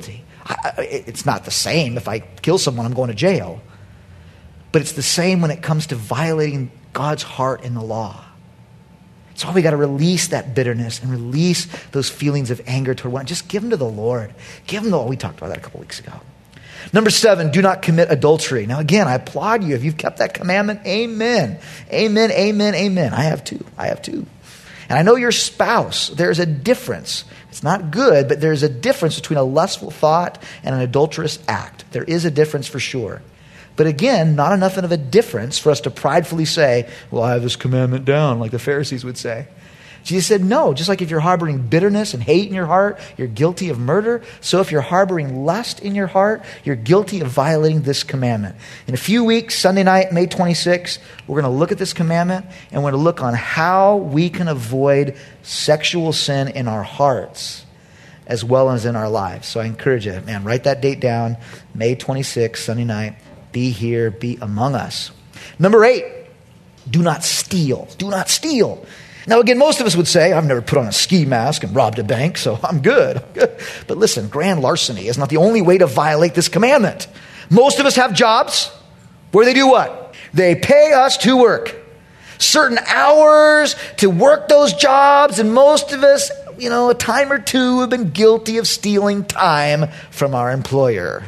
It's not the same. If I kill someone, I'm going to jail. But it's the same when it comes to violating God's heart in the law. That's why we got to release that bitterness and release those feelings of anger toward one. Just give them to the Lord. Give them the Lord. We talked about that a couple weeks ago. Number 7, do not commit adultery. Now again, I applaud you. If you've kept that commandment, amen. Amen, amen, amen. I have too. And I know your spouse, there's a difference. It's not good, but there's a difference between a lustful thought and an adulterous act. There is a difference for sure. But again, not enough of a difference for us to pridefully say, well, I have this commandment down, like the Pharisees would say. Jesus said, no, just like if you're harboring bitterness and hate in your heart, you're guilty of murder. So if you're harboring lust in your heart, you're guilty of violating this commandment. In a few weeks, Sunday night, May 26th, we're going to look at this commandment and we're going to look on how we can avoid sexual sin in our hearts as well as in our lives. So I encourage you, man, write that date down, May 26th, Sunday night. Be here, be among us. Number 8, do not steal. Do not steal. Now, again, most of us would say, I've never put on a ski mask and robbed a bank, so I'm good. But listen, grand larceny is not the only way to violate this commandment. Most of us have jobs where they do what? They pay us to work. Certain hours to work those jobs, and most of us, a time or two have been guilty of stealing time from our employer.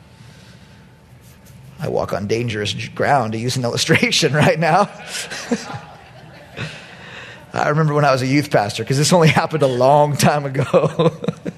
I walk on dangerous ground to use an illustration right now. I remember when I was a youth pastor, because this only happened a long time ago.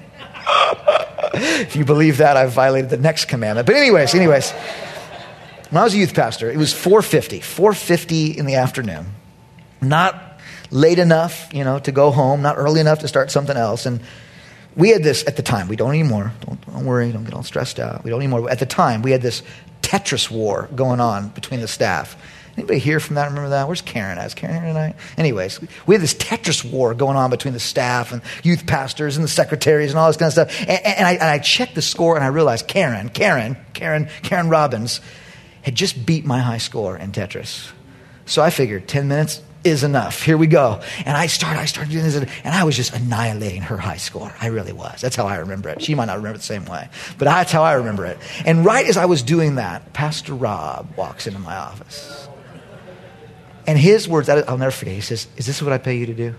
If you believe that, I've violated the next commandment. But anyways, when I was a youth pastor, it was 4:50 in the afternoon. Not late enough, to go home, not early enough to start something else. And we had this at the time. We don't anymore. Don't worry. Don't get all stressed out. We don't anymore. At the time, we had this Tetris war going on between the staff. Anybody here from that? Remember that? Where's Karen at? Is Karen here tonight? Anyways, we had this Tetris war going on between the staff and youth pastors and the secretaries and all this kind of stuff. And I checked the score and I realized Karen Robbins had just beat my high score in Tetris. So I figured 10 minutes is enough. Here we go. And I started doing this, and I was just annihilating her high score. I really was. That's how I remember it. She might not remember it the same way, but that's how I remember it. And right as I was doing that, Pastor Rob walks into my office. And his words, I'll never forget, he says, "Is this what I pay you to do?"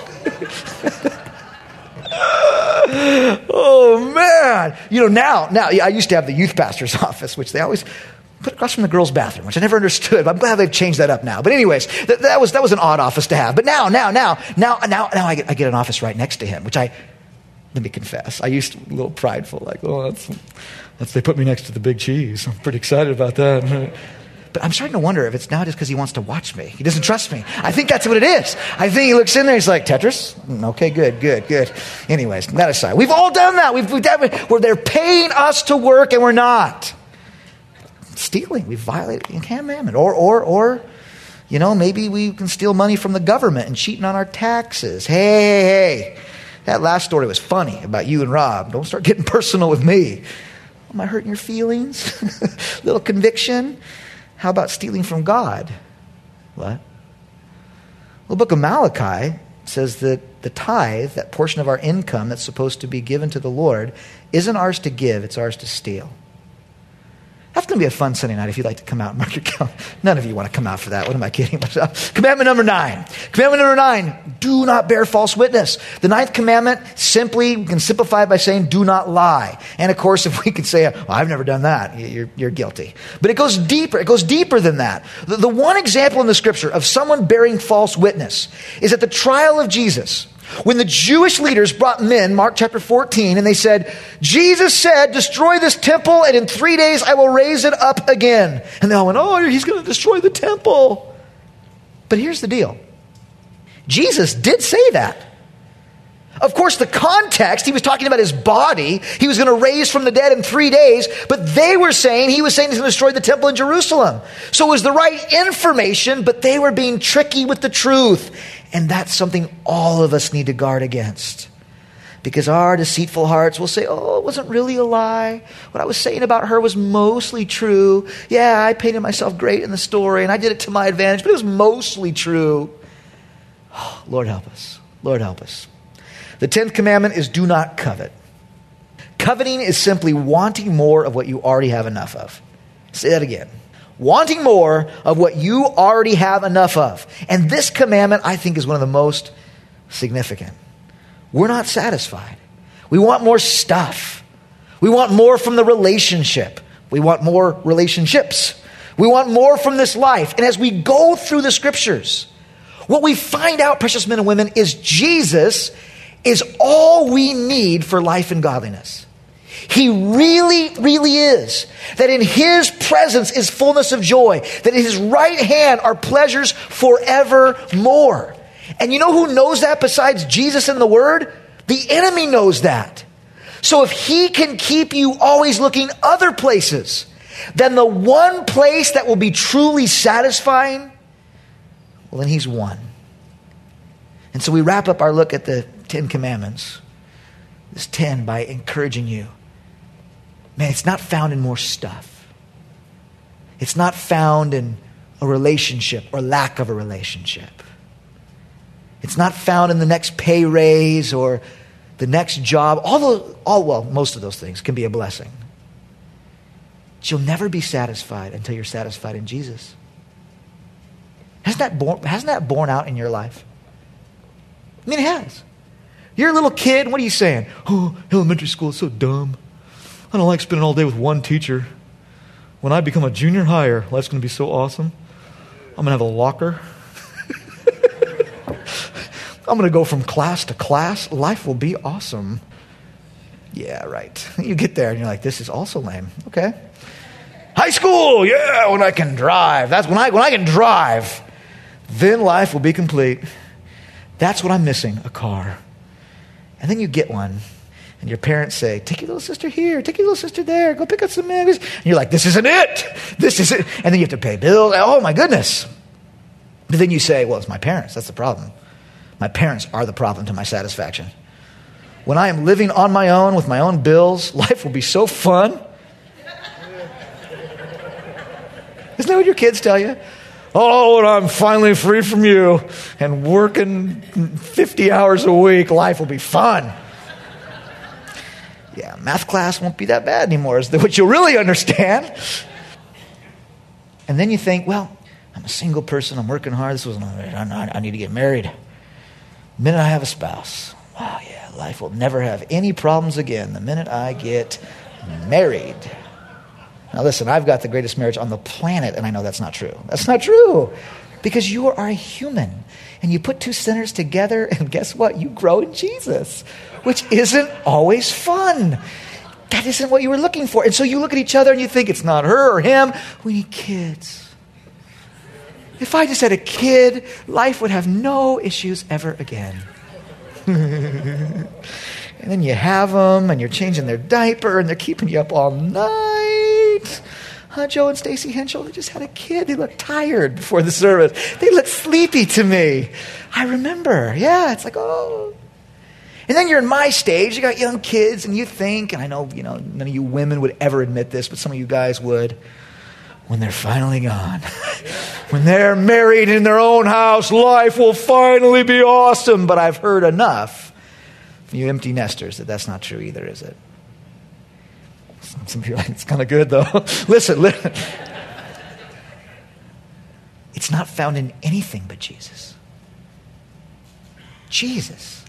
Oh, man. Now, I used to have the youth pastor's office, which they always put across from the girls' bathroom, which I never understood. But I'm glad they've changed that up now. But anyways, that was an odd office to have. But now I get an office right next to him, which let me confess, I used to be a little prideful, like, oh, that's they put me next to the big cheese. I'm pretty excited about that. But I'm starting to wonder if it's now just because he wants to watch me. He doesn't trust me. I think that's what it is. I think he looks in there, he's like, Tetris? Okay, good. Anyways, that aside, we've all done that. Where they're paying us to work and we're not. Stealing, we violated the commandment. Or maybe we can steal money from the government and cheating on our taxes. Hey, that last story was funny about you and Rob. Don't start getting personal with me. Am I hurting your feelings? Little conviction. How about stealing from God? What? Well, the book of Malachi says that the tithe, that portion of our income that's supposed to be given to the Lord, isn't ours to give, it's ours to steal. That's going to be a fun Sunday night if you'd like to come out and mark your calendar. None of you want to come out for that. What am I kidding myself? Commandment number 9. Commandment number 9, do not bear false witness. The 9th commandment, we can simplify it by saying, do not lie. And of course, if we could say, well, I've never done that, you're guilty. But it goes deeper. It goes deeper than that. The one example in the scripture of someone bearing false witness is at the trial of Jesus. When the Jewish leaders brought men, Mark chapter 14, and they said, Jesus said, destroy this temple, and in 3 days I will raise it up again. And they all went, oh, he's going to destroy the temple. But here's the deal. Jesus did say that. Of course, the context, he was talking about his body. He was going to raise from the dead in 3 days. But he was saying he's going to destroy the temple in Jerusalem. So it was the right information, but they were being tricky with the truth. And that's something all of us need to guard against. Because our deceitful hearts will say, oh, it wasn't really a lie. What I was saying about her was mostly true. Yeah, I painted myself great in the story, and I did it to my advantage, but it was mostly true. Oh, Lord help us. Lord help us. The 10th commandment is do not covet. Coveting is simply wanting more of what you already have enough of. Say that again. Wanting more of what you already have enough of. And this commandment, I think, is one of the most significant. We're not satisfied. We want more stuff. We want more from the relationship. We want more relationships. We want more from this life. And as we go through the scriptures, what we find out, precious men and women, is Jesus is all we need for life and godliness. He really, really is. That in his presence is fullness of joy. That in his right hand are pleasures forevermore. And you know who knows that besides Jesus and the Word? The enemy knows that. So if he can keep you always looking other places than the one place that will be truly satisfying, well, then he's won. And so we wrap up our look at the 10 commandments, this 10, by encouraging you. Man, it's not found in more stuff. It's not found in a relationship or lack of a relationship. It's not found in the next pay raise or the next job. Most of those things can be a blessing. But you'll never be satisfied until you're satisfied in Jesus. Hasn't that borne out in your life? I mean, it has. You're a little kid, what are you saying? Oh, elementary school is so dumb. I don't like spending all day with one teacher. When I become a junior higher, life's going to be so awesome. I'm going to have a locker. I'm going to go from class to class. Life will be awesome. Yeah, right. You get there and you're like, this is also lame. Okay. High school, yeah, when I can drive. That's when I can drive. Then life will be complete. That's what I'm missing, a car. And then you get one. And your parents say, take your little sister here, take your little sister there, go pick up some eggs. And you're like, this isn't it. This isn't. And then you have to pay bills. Oh, my goodness. But then you say, well, it's my parents. That's the problem. My parents are the problem to my satisfaction. When I am living on my own with my own bills, life will be so fun. Isn't that what your kids tell you? Oh, and I'm finally free from you and working 50 hours a week. Life will be fun. Yeah, math class won't be that bad anymore, is what you'll really understand. And then you think, well, I'm a single person. I'm working hard. I need to get married. The minute I have a spouse, wow, yeah, life will never have any problems again the minute I get married. Now listen, I've got the greatest marriage on the planet, and I know that's not true. That's not true. Because you are a human, and you put two sinners together, and guess what? You grow in Jesus, which isn't always fun. That isn't what you were looking for. And so you look at each other and you think, it's not her or him. We need kids. If I just had a kid, life would have no issues ever again. And then you have them, and you're changing their diaper, and they're keeping you up all night. Joe and Stacy Henschel, they just had a kid. They looked tired before the service. They looked sleepy to me. I remember. Yeah, it's like, oh. And then you're in my stage. You got young kids, and you think, and I know, none of you women would ever admit this, but some of you guys would. When they're finally gone, when they're married in their own house, life will finally be awesome. But I've heard enough from you empty nesters that that's not true either, is it? Some of you are like, it's kind of good though. Listen. It's not found in anything but Jesus. Jesus.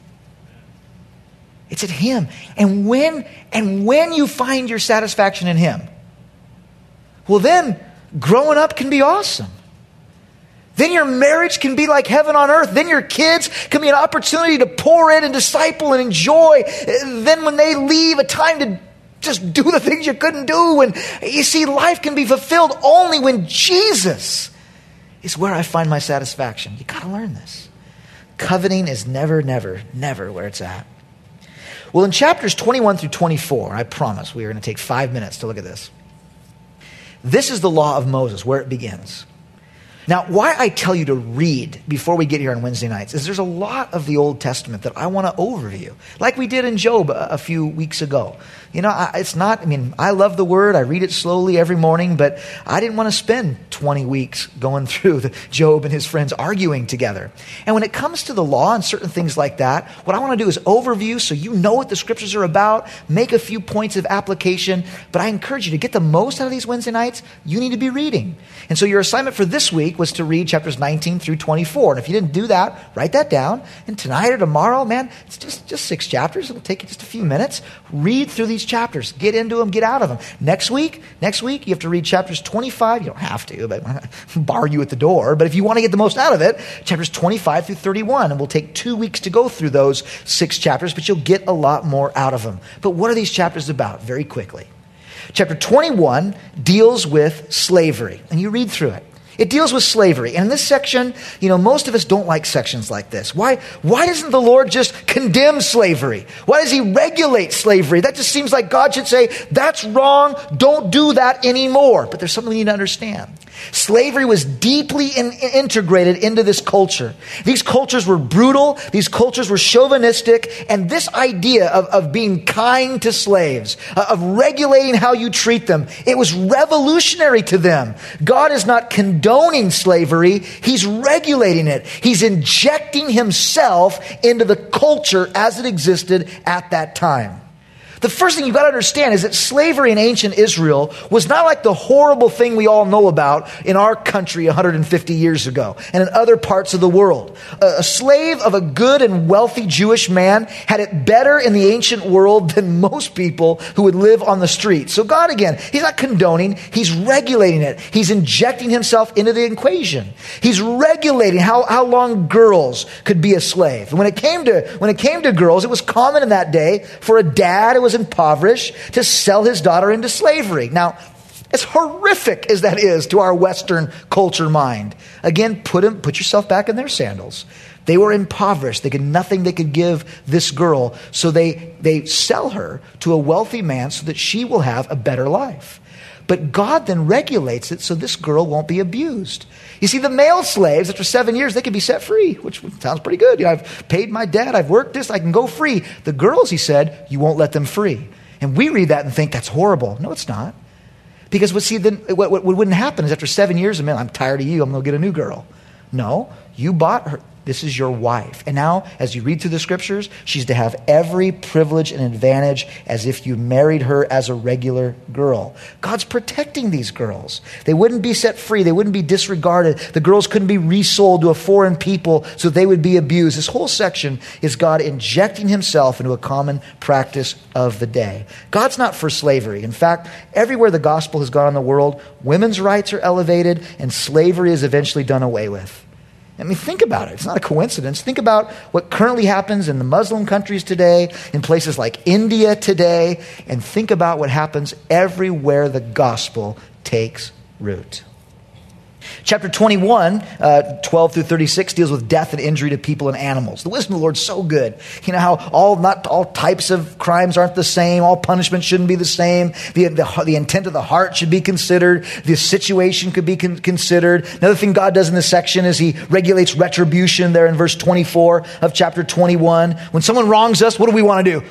It's at Him. And when you find your satisfaction in Him, well then, growing up can be awesome. Then your marriage can be like heaven on earth. Then your kids can be an opportunity to pour in and disciple and enjoy. Then when they leave, a time to just do the things you couldn't do. And you see, life can be fulfilled only when Jesus is where I find my satisfaction. You got to learn this. Coveting is never, never, never where it's at. Well, in chapters 21 through 24, I promise we are going to take 5 minutes to look at this. This is the law of Moses, where it begins. Now, why I tell you to read before we get here on Wednesday nights is there's a lot of the Old Testament that I want to overview, like we did in Job a few weeks ago. I love the Word. I read it slowly every morning, but I didn't want to spend 20 weeks going through Job and his friends arguing together. And when it comes to the law and certain things like that, what I want to do is overview so you know what the Scriptures are about, make a few points of application, but I encourage you to get the most out of these Wednesday nights, you need to be reading. And so your assignment for this week was to read chapters 19 through 24. And if you didn't do that, write that down. And tonight or tomorrow, man, it's just 6 chapters. It'll take you just a few minutes. Read through these chapters. Get into them. Get out of them. Next week, you have to read chapters 25. You don't have to, but I'm going to bar you at the door. But if you want to get the most out of it, chapters 25 through 31. And we'll take 2 weeks to go through those 6 chapters, but you'll get a lot more out of them. But what are these chapters about? Very quickly. Chapter 21 deals with slavery. And you read through it. It deals with slavery. And in this section, most of us don't like sections like this. Why doesn't the Lord just condemn slavery? Why does He regulate slavery? That just seems like God should say, that's wrong, don't do that anymore. But there's something we need to understand. Slavery was deeply integrated into this culture. These cultures were brutal. These cultures were chauvinistic. And this idea of being kind to slaves, of regulating how you treat them, it was revolutionary to them. God is not condoning slavery. He's regulating it. He's injecting Himself into the culture as it existed at that time. The first thing you've got to understand is that slavery in ancient Israel was not like the horrible thing we all know about in our country 150 years ago and in other parts of the world. A slave of a good and wealthy Jewish man had it better in the ancient world than most people who would live on the streets. So God, again, He's not condoning, He's regulating it. He's injecting Himself into the equation. He's regulating how long girls could be a slave. And when it came to girls, it was common in that day for a dad who was impoverished to sell his daughter into slavery. Now, as horrific as that is to our Western culture mind, again, put yourself back in their sandals. They were impoverished. They had nothing they could give this girl. So they sell her to a wealthy man so that she will have a better life. But God then regulates it so this girl won't be abused. You see, the male slaves, after 7 years, they can be set free, which sounds pretty good. I've paid my debt. I've worked this. I can go free. The girls, he said, you won't let them free. And we read that and think that's horrible. No, it's not. Because what wouldn't happen is after 7 years, man, I'm tired of you. I'm going to get a new girl. No, you bought her. This is your wife. And now, as you read through the scriptures, she's to have every privilege and advantage as if you married her as a regular girl. God's protecting these girls. They wouldn't be set free. They wouldn't be disregarded. The girls couldn't be resold to a foreign people so they would be abused. This whole section is God injecting himself into a common practice of the day. God's not for slavery. In fact, everywhere the gospel has gone in the world, women's rights are elevated and slavery is eventually done away with. I mean, think about it. It's not a coincidence. Think about what currently happens in the Muslim countries today, in places like India today, and think about what happens everywhere the gospel takes root. Chapter 21, 12 through 36, deals with death and injury to people and animals. The wisdom of the Lord's so good. You know how not all types of crimes aren't the same. All punishment shouldn't be the same. The intent of the heart should be considered. The situation could be considered. Another thing God does in this section is he regulates retribution there in verse 24 of chapter 21. When someone wrongs us, what do we want to do?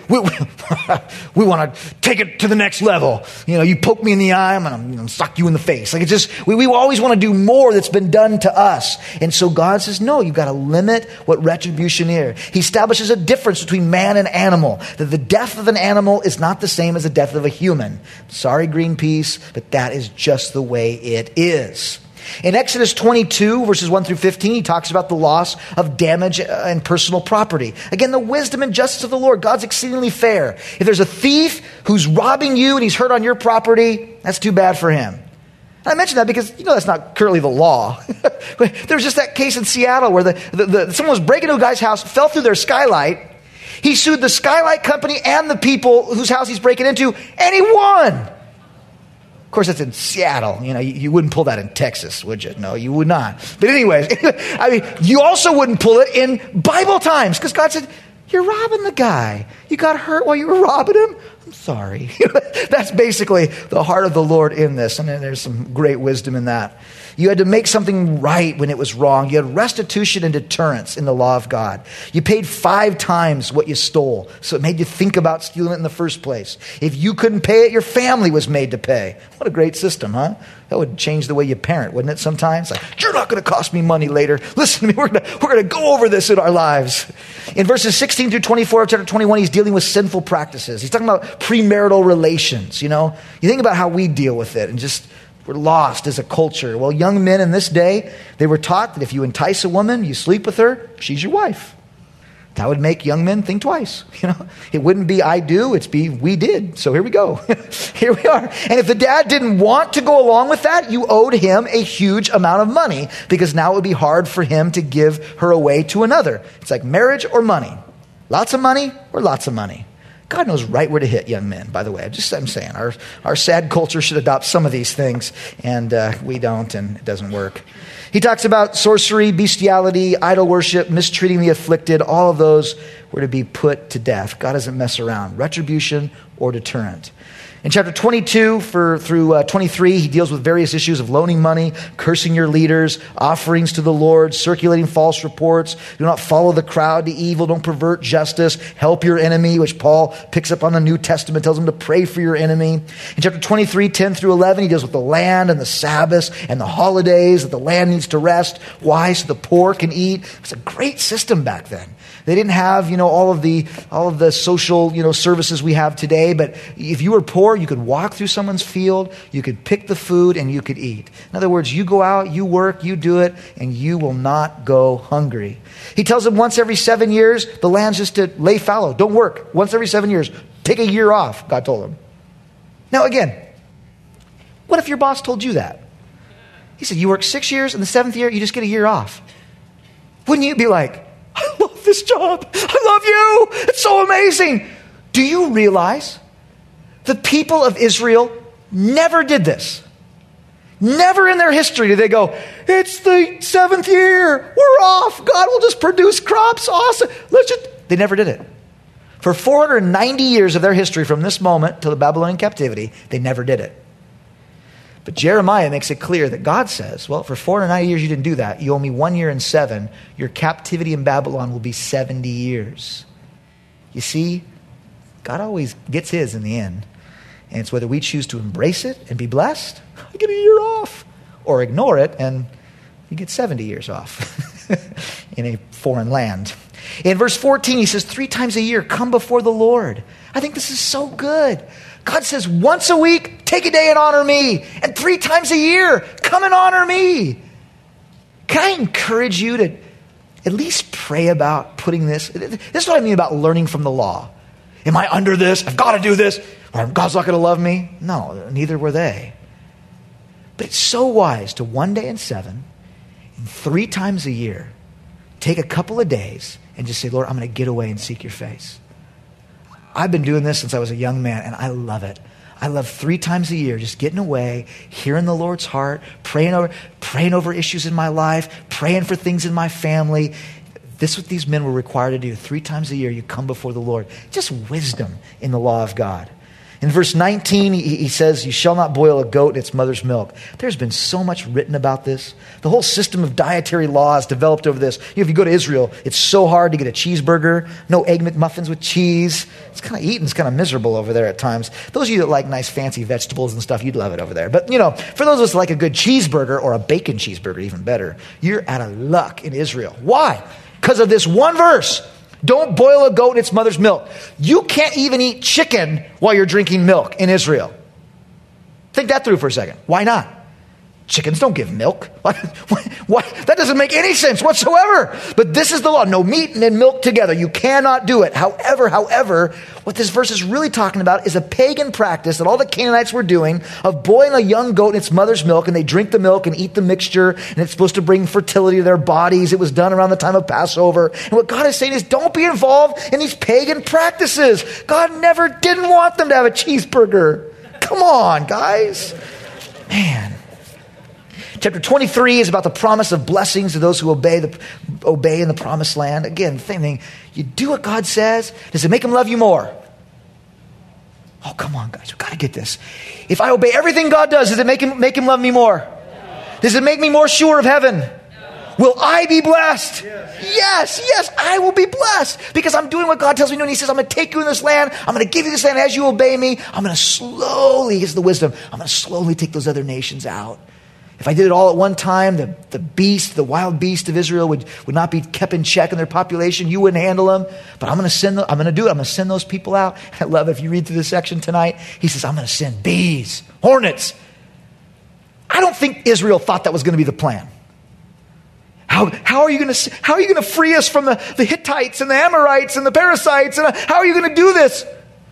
We want to take it to the next level. You know, you poke me in the eye, I'm going to sock you in the face. Like it's just, we always want to do more that's been done to us. And so God says, no, you've got to limit what retribution is. He establishes a difference between man and animal, that the death of an animal is not the same as the death of a human. Sorry, Greenpeace, but that is just the way it is. In Exodus 22, verses 1 through 15, he talks about the loss of damage and personal property. Again, the wisdom and justice of the Lord. God's exceedingly fair. If there's a thief who's robbing you and he's hurt on your property, that's too bad for him. I mention that because, that's not currently the law. There's just that case in Seattle where someone was breaking into a guy's house, fell through their skylight. He sued the skylight company and the people whose house he's breaking into, and he won. Of course, that's in Seattle. You wouldn't pull that in Texas, would you? No, you would not. But anyways, you also wouldn't pull it in Bible times because God said, you're robbing the guy. You got hurt while you were robbing him? I'm sorry. That's basically the heart of the Lord in this. And there's some great wisdom in that. You had to make something right when it was wrong. You had restitution and deterrence in the law of God. You paid 5 times what you stole. So it made you think about stealing it in the first place. If you couldn't pay it, your family was made to pay. What a great system, huh? That would change the way you parent, wouldn't it, sometimes? Like, you're not going to cost me money later. Listen to me, we're going to go over this in our lives. In verses 16 through 24 of chapter 21, he's dealing with sinful practices. He's talking about premarital relations, You think about how we deal with it and just we're lost as a culture. Well, young men in this day, they were taught that if you entice a woman, you sleep with her, she's your wife. That would make young men think twice. It wouldn't be I do, it's be we did. So here we go. Here we are. And if the dad didn't want to go along with that, you owed him a huge amount of money because now it would be hard for him to give her away to another. It's like marriage or money. Lots of money or lots of money. God knows right where to hit young men, by the way. I'm saying our sad culture should adopt some of these things, and we don't, and it doesn't work. He talks about sorcery, bestiality, idol worship, mistreating the afflicted. All of those were to be put to death. God doesn't mess around. Retribution or deterrent. In chapter 22 through 23, he deals with various issues of loaning money, cursing your leaders, offerings to the Lord, circulating false reports. Do not follow the crowd to evil. Don't pervert justice. Help your enemy, which Paul picks up on the New Testament, tells him to pray for your enemy. In chapter 23, 10 through 11, he deals with the land and the Sabbaths and the holidays, that the land needs to rest. Why? So the poor can eat. It was a great system back then. They didn't have, all of the social, services we have today. But if you were poor, you could walk through someone's field, you could pick the food, and you could eat. In other words, you go out, you work, you do it, and you will not go hungry. He tells them once every 7 years, the land's just to lay fallow. Don't work. Once every 7 years, take a year off, God told him. Now again, what if your boss told you that? He said, you work 6 years, and the 7th year, you just get a year off. Wouldn't you be like, I love this job. I love you. It's so amazing. Do you realize the people of Israel never did this? Never in their history do they go, it's the 7th year, we're off, God will just produce crops, awesome. They never did it. For 490 years of their history from this moment to the Babylonian captivity, they never did it. But Jeremiah makes it clear that God says, well, for 490 years you didn't do that. You owe me 1 year and 7. Your captivity in Babylon will be 70 years. You see, God always gets his in the end. And it's whether we choose to embrace it and be blessed, I get a year off, or ignore it and you get 70 years off in a foreign land. In verse 14, he says, 3 times a year, come before the Lord. I think this is so good. God says, once a week, take a day and honor me. And 3 times a year, come and honor me. Can I encourage you to at least pray about putting this? This is what I mean about learning from the law. Am I under this? I've got to do this. Or God's not going to love me. No, neither were they. But it's so wise to 1 day and 7, and 3 times a year, take a couple of days and just say, Lord, I'm going to get away and seek your face. I've been doing this since I was a young man, and I love it. I love 3 times a year just getting away, hearing the Lord's heart, praying over issues in my life, praying for things in my family. This is what these men were required to do. 3 times a year, you come before the Lord. Just wisdom in the law of God. In verse 19, he says, you shall not boil a goat in its mother's milk. There's been so much written about this. The whole system of dietary laws developed over this. If you go to Israel, it's so hard to get a cheeseburger. No Egg McMuffins with cheese. It's kind of miserable over there at times. Those of you that like nice fancy vegetables and stuff, you'd love it over there. But, for those of us that like a good cheeseburger or a bacon cheeseburger, even better, you're out of luck in Israel. Why? Because of this one verse. Don't boil a goat in its mother's milk. You can't even eat chicken while you're drinking milk in Israel. Think that through for a second. Why not? Chickens don't give milk. Why? That doesn't make any sense whatsoever. But this is the law. No meat and milk together. You cannot do it. However, what this verse is really talking about is a pagan practice that all the Canaanites were doing of boiling a young goat in its mother's milk, and they drink the milk and eat the mixture, and it's supposed to bring fertility to their bodies. It was done around the time of Passover. And what God is saying is, don't be involved in these pagan practices. God never didn't want them to have a cheeseburger. Come on, guys. Man. Chapter 23 is about the promise of blessings to those who obey in the promised land. Again, same thing. You do what God says. Does it make him love you more? Oh, come on, guys. We've got to get this. If I obey everything God does, does it make him love me more? No. Does it make me more sure of heaven? No. Will I be blessed? Yes, I will be blessed because I'm doing what God tells me to do. And he says, I'm going to take you in this land. I'm going to give you this land as you obey me. I'm going to slowly, here's the wisdom, I'm going to slowly take those other nations out. If I did it all at one time, the wild beast of Israel would not be kept in check in their population. You wouldn't handle them. But I'm going to do it. I'm going to send those people out. I love it. If you read through this section tonight, he says, I'm going to send bees, hornets. I don't think Israel thought that was going to be the plan. How are you going to free us from the Hittites and the Amorites and the Perizzites? And how are you going to do this?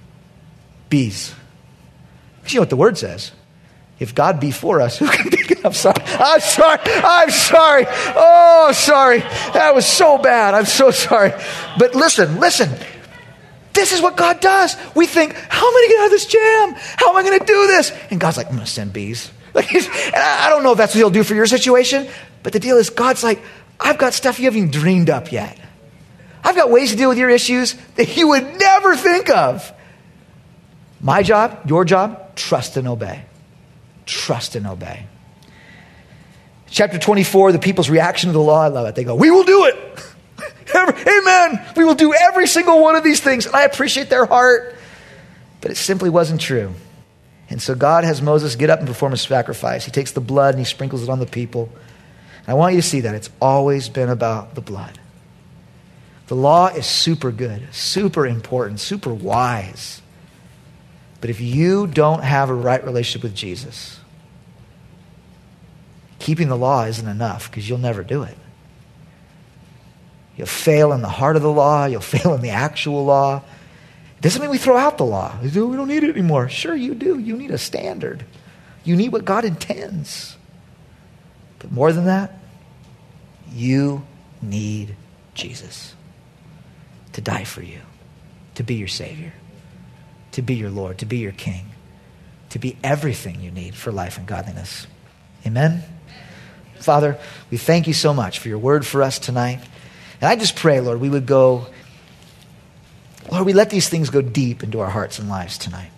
Bees. You know what the word says. If God be for us, who can be against us? I'm sorry. Oh, sorry. That was so bad. I'm so sorry. But listen. This is what God does. We think, how am I going to get out of this jam? How am I going to do this? And God's like, I'm going to send bees. And I don't know if that's what he'll do for your situation. But the deal is, God's like, I've got stuff you haven't even dreamed up yet. I've got ways to deal with your issues that you would never think of. My job, your job, trust and obey. Trust and obey. Chapter 24, the people's reaction to the law, I love it. They go, we will do it. Amen. We will do every single one of these things. And I appreciate their heart. But it simply wasn't true. And so God has Moses get up and perform a sacrifice. He takes the blood and he sprinkles it on the people. And I want you to see that. It's always been about the blood. The law is super good, super important, super wise. But if you don't have a right relationship with Jesus, keeping the law isn't enough because you'll never do it. You'll fail in the heart of the law. You'll fail in the actual law. It doesn't mean we throw out the law. We don't need it anymore. Sure, you do. You need a standard. You need what God intends. But more than that, you need Jesus to die for you, to be your Savior, to be your Lord, to be your King, to be everything you need for life and godliness. Amen? Father, we thank you so much for your word for us tonight. And I just pray, Lord, we let these things go deep into our hearts and lives tonight.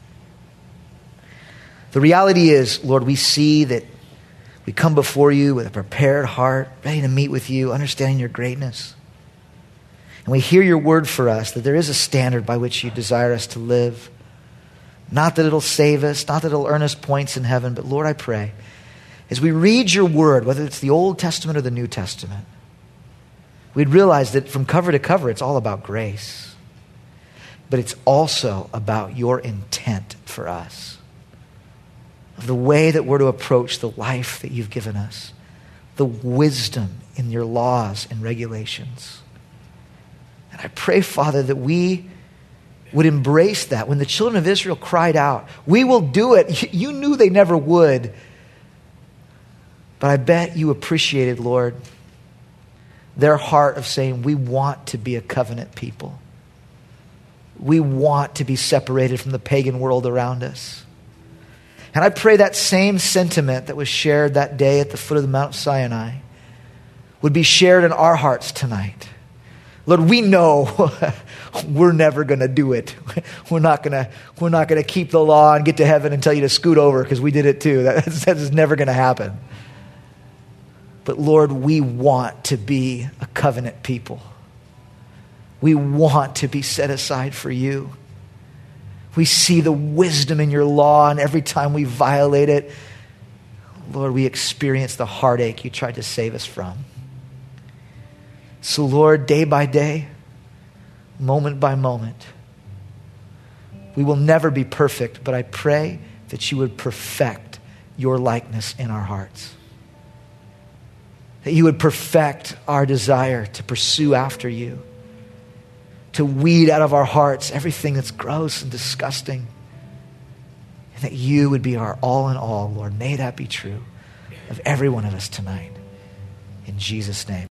The reality is, Lord, we see that we come before you with a prepared heart, ready to meet with you, understanding your greatness. And we hear your word for us, that there is a standard by which you desire us to live. Not that it'll save us, not that it'll earn us points in heaven, but Lord, I pray, as we read your word, whether it's the Old Testament or the New Testament, we'd realize that from cover to cover, it's all about grace. But it's also about your intent for us, of the way that we're to approach the life that you've given us, the wisdom in your laws and regulations. And I pray, Father, that we would embrace that. When the children of Israel cried out, we will do it. You knew they never would. But I bet you appreciated, Lord, their heart of saying, we want to be a covenant people. We want to be separated from the pagan world around us. And I pray that same sentiment that was shared that day at the foot of the Mount Sinai would be shared in our hearts tonight. Lord, we know we're never going to do it. We're not going to keep the law and get to heaven and tell you to scoot over because we did it too. That is never going to happen. But Lord, we want to be a covenant people. We want to be set aside for you. We see the wisdom in your law, and every time we violate it, Lord, we experience the heartache you tried to save us from. So Lord, day by day, moment by moment, we will never be perfect, but I pray that you would perfect your likeness in our hearts. That you would perfect our desire to pursue after you, to weed out of our hearts everything that's gross and disgusting, and that you would be our all in all, Lord. May that be true of every one of us tonight. In Jesus' name.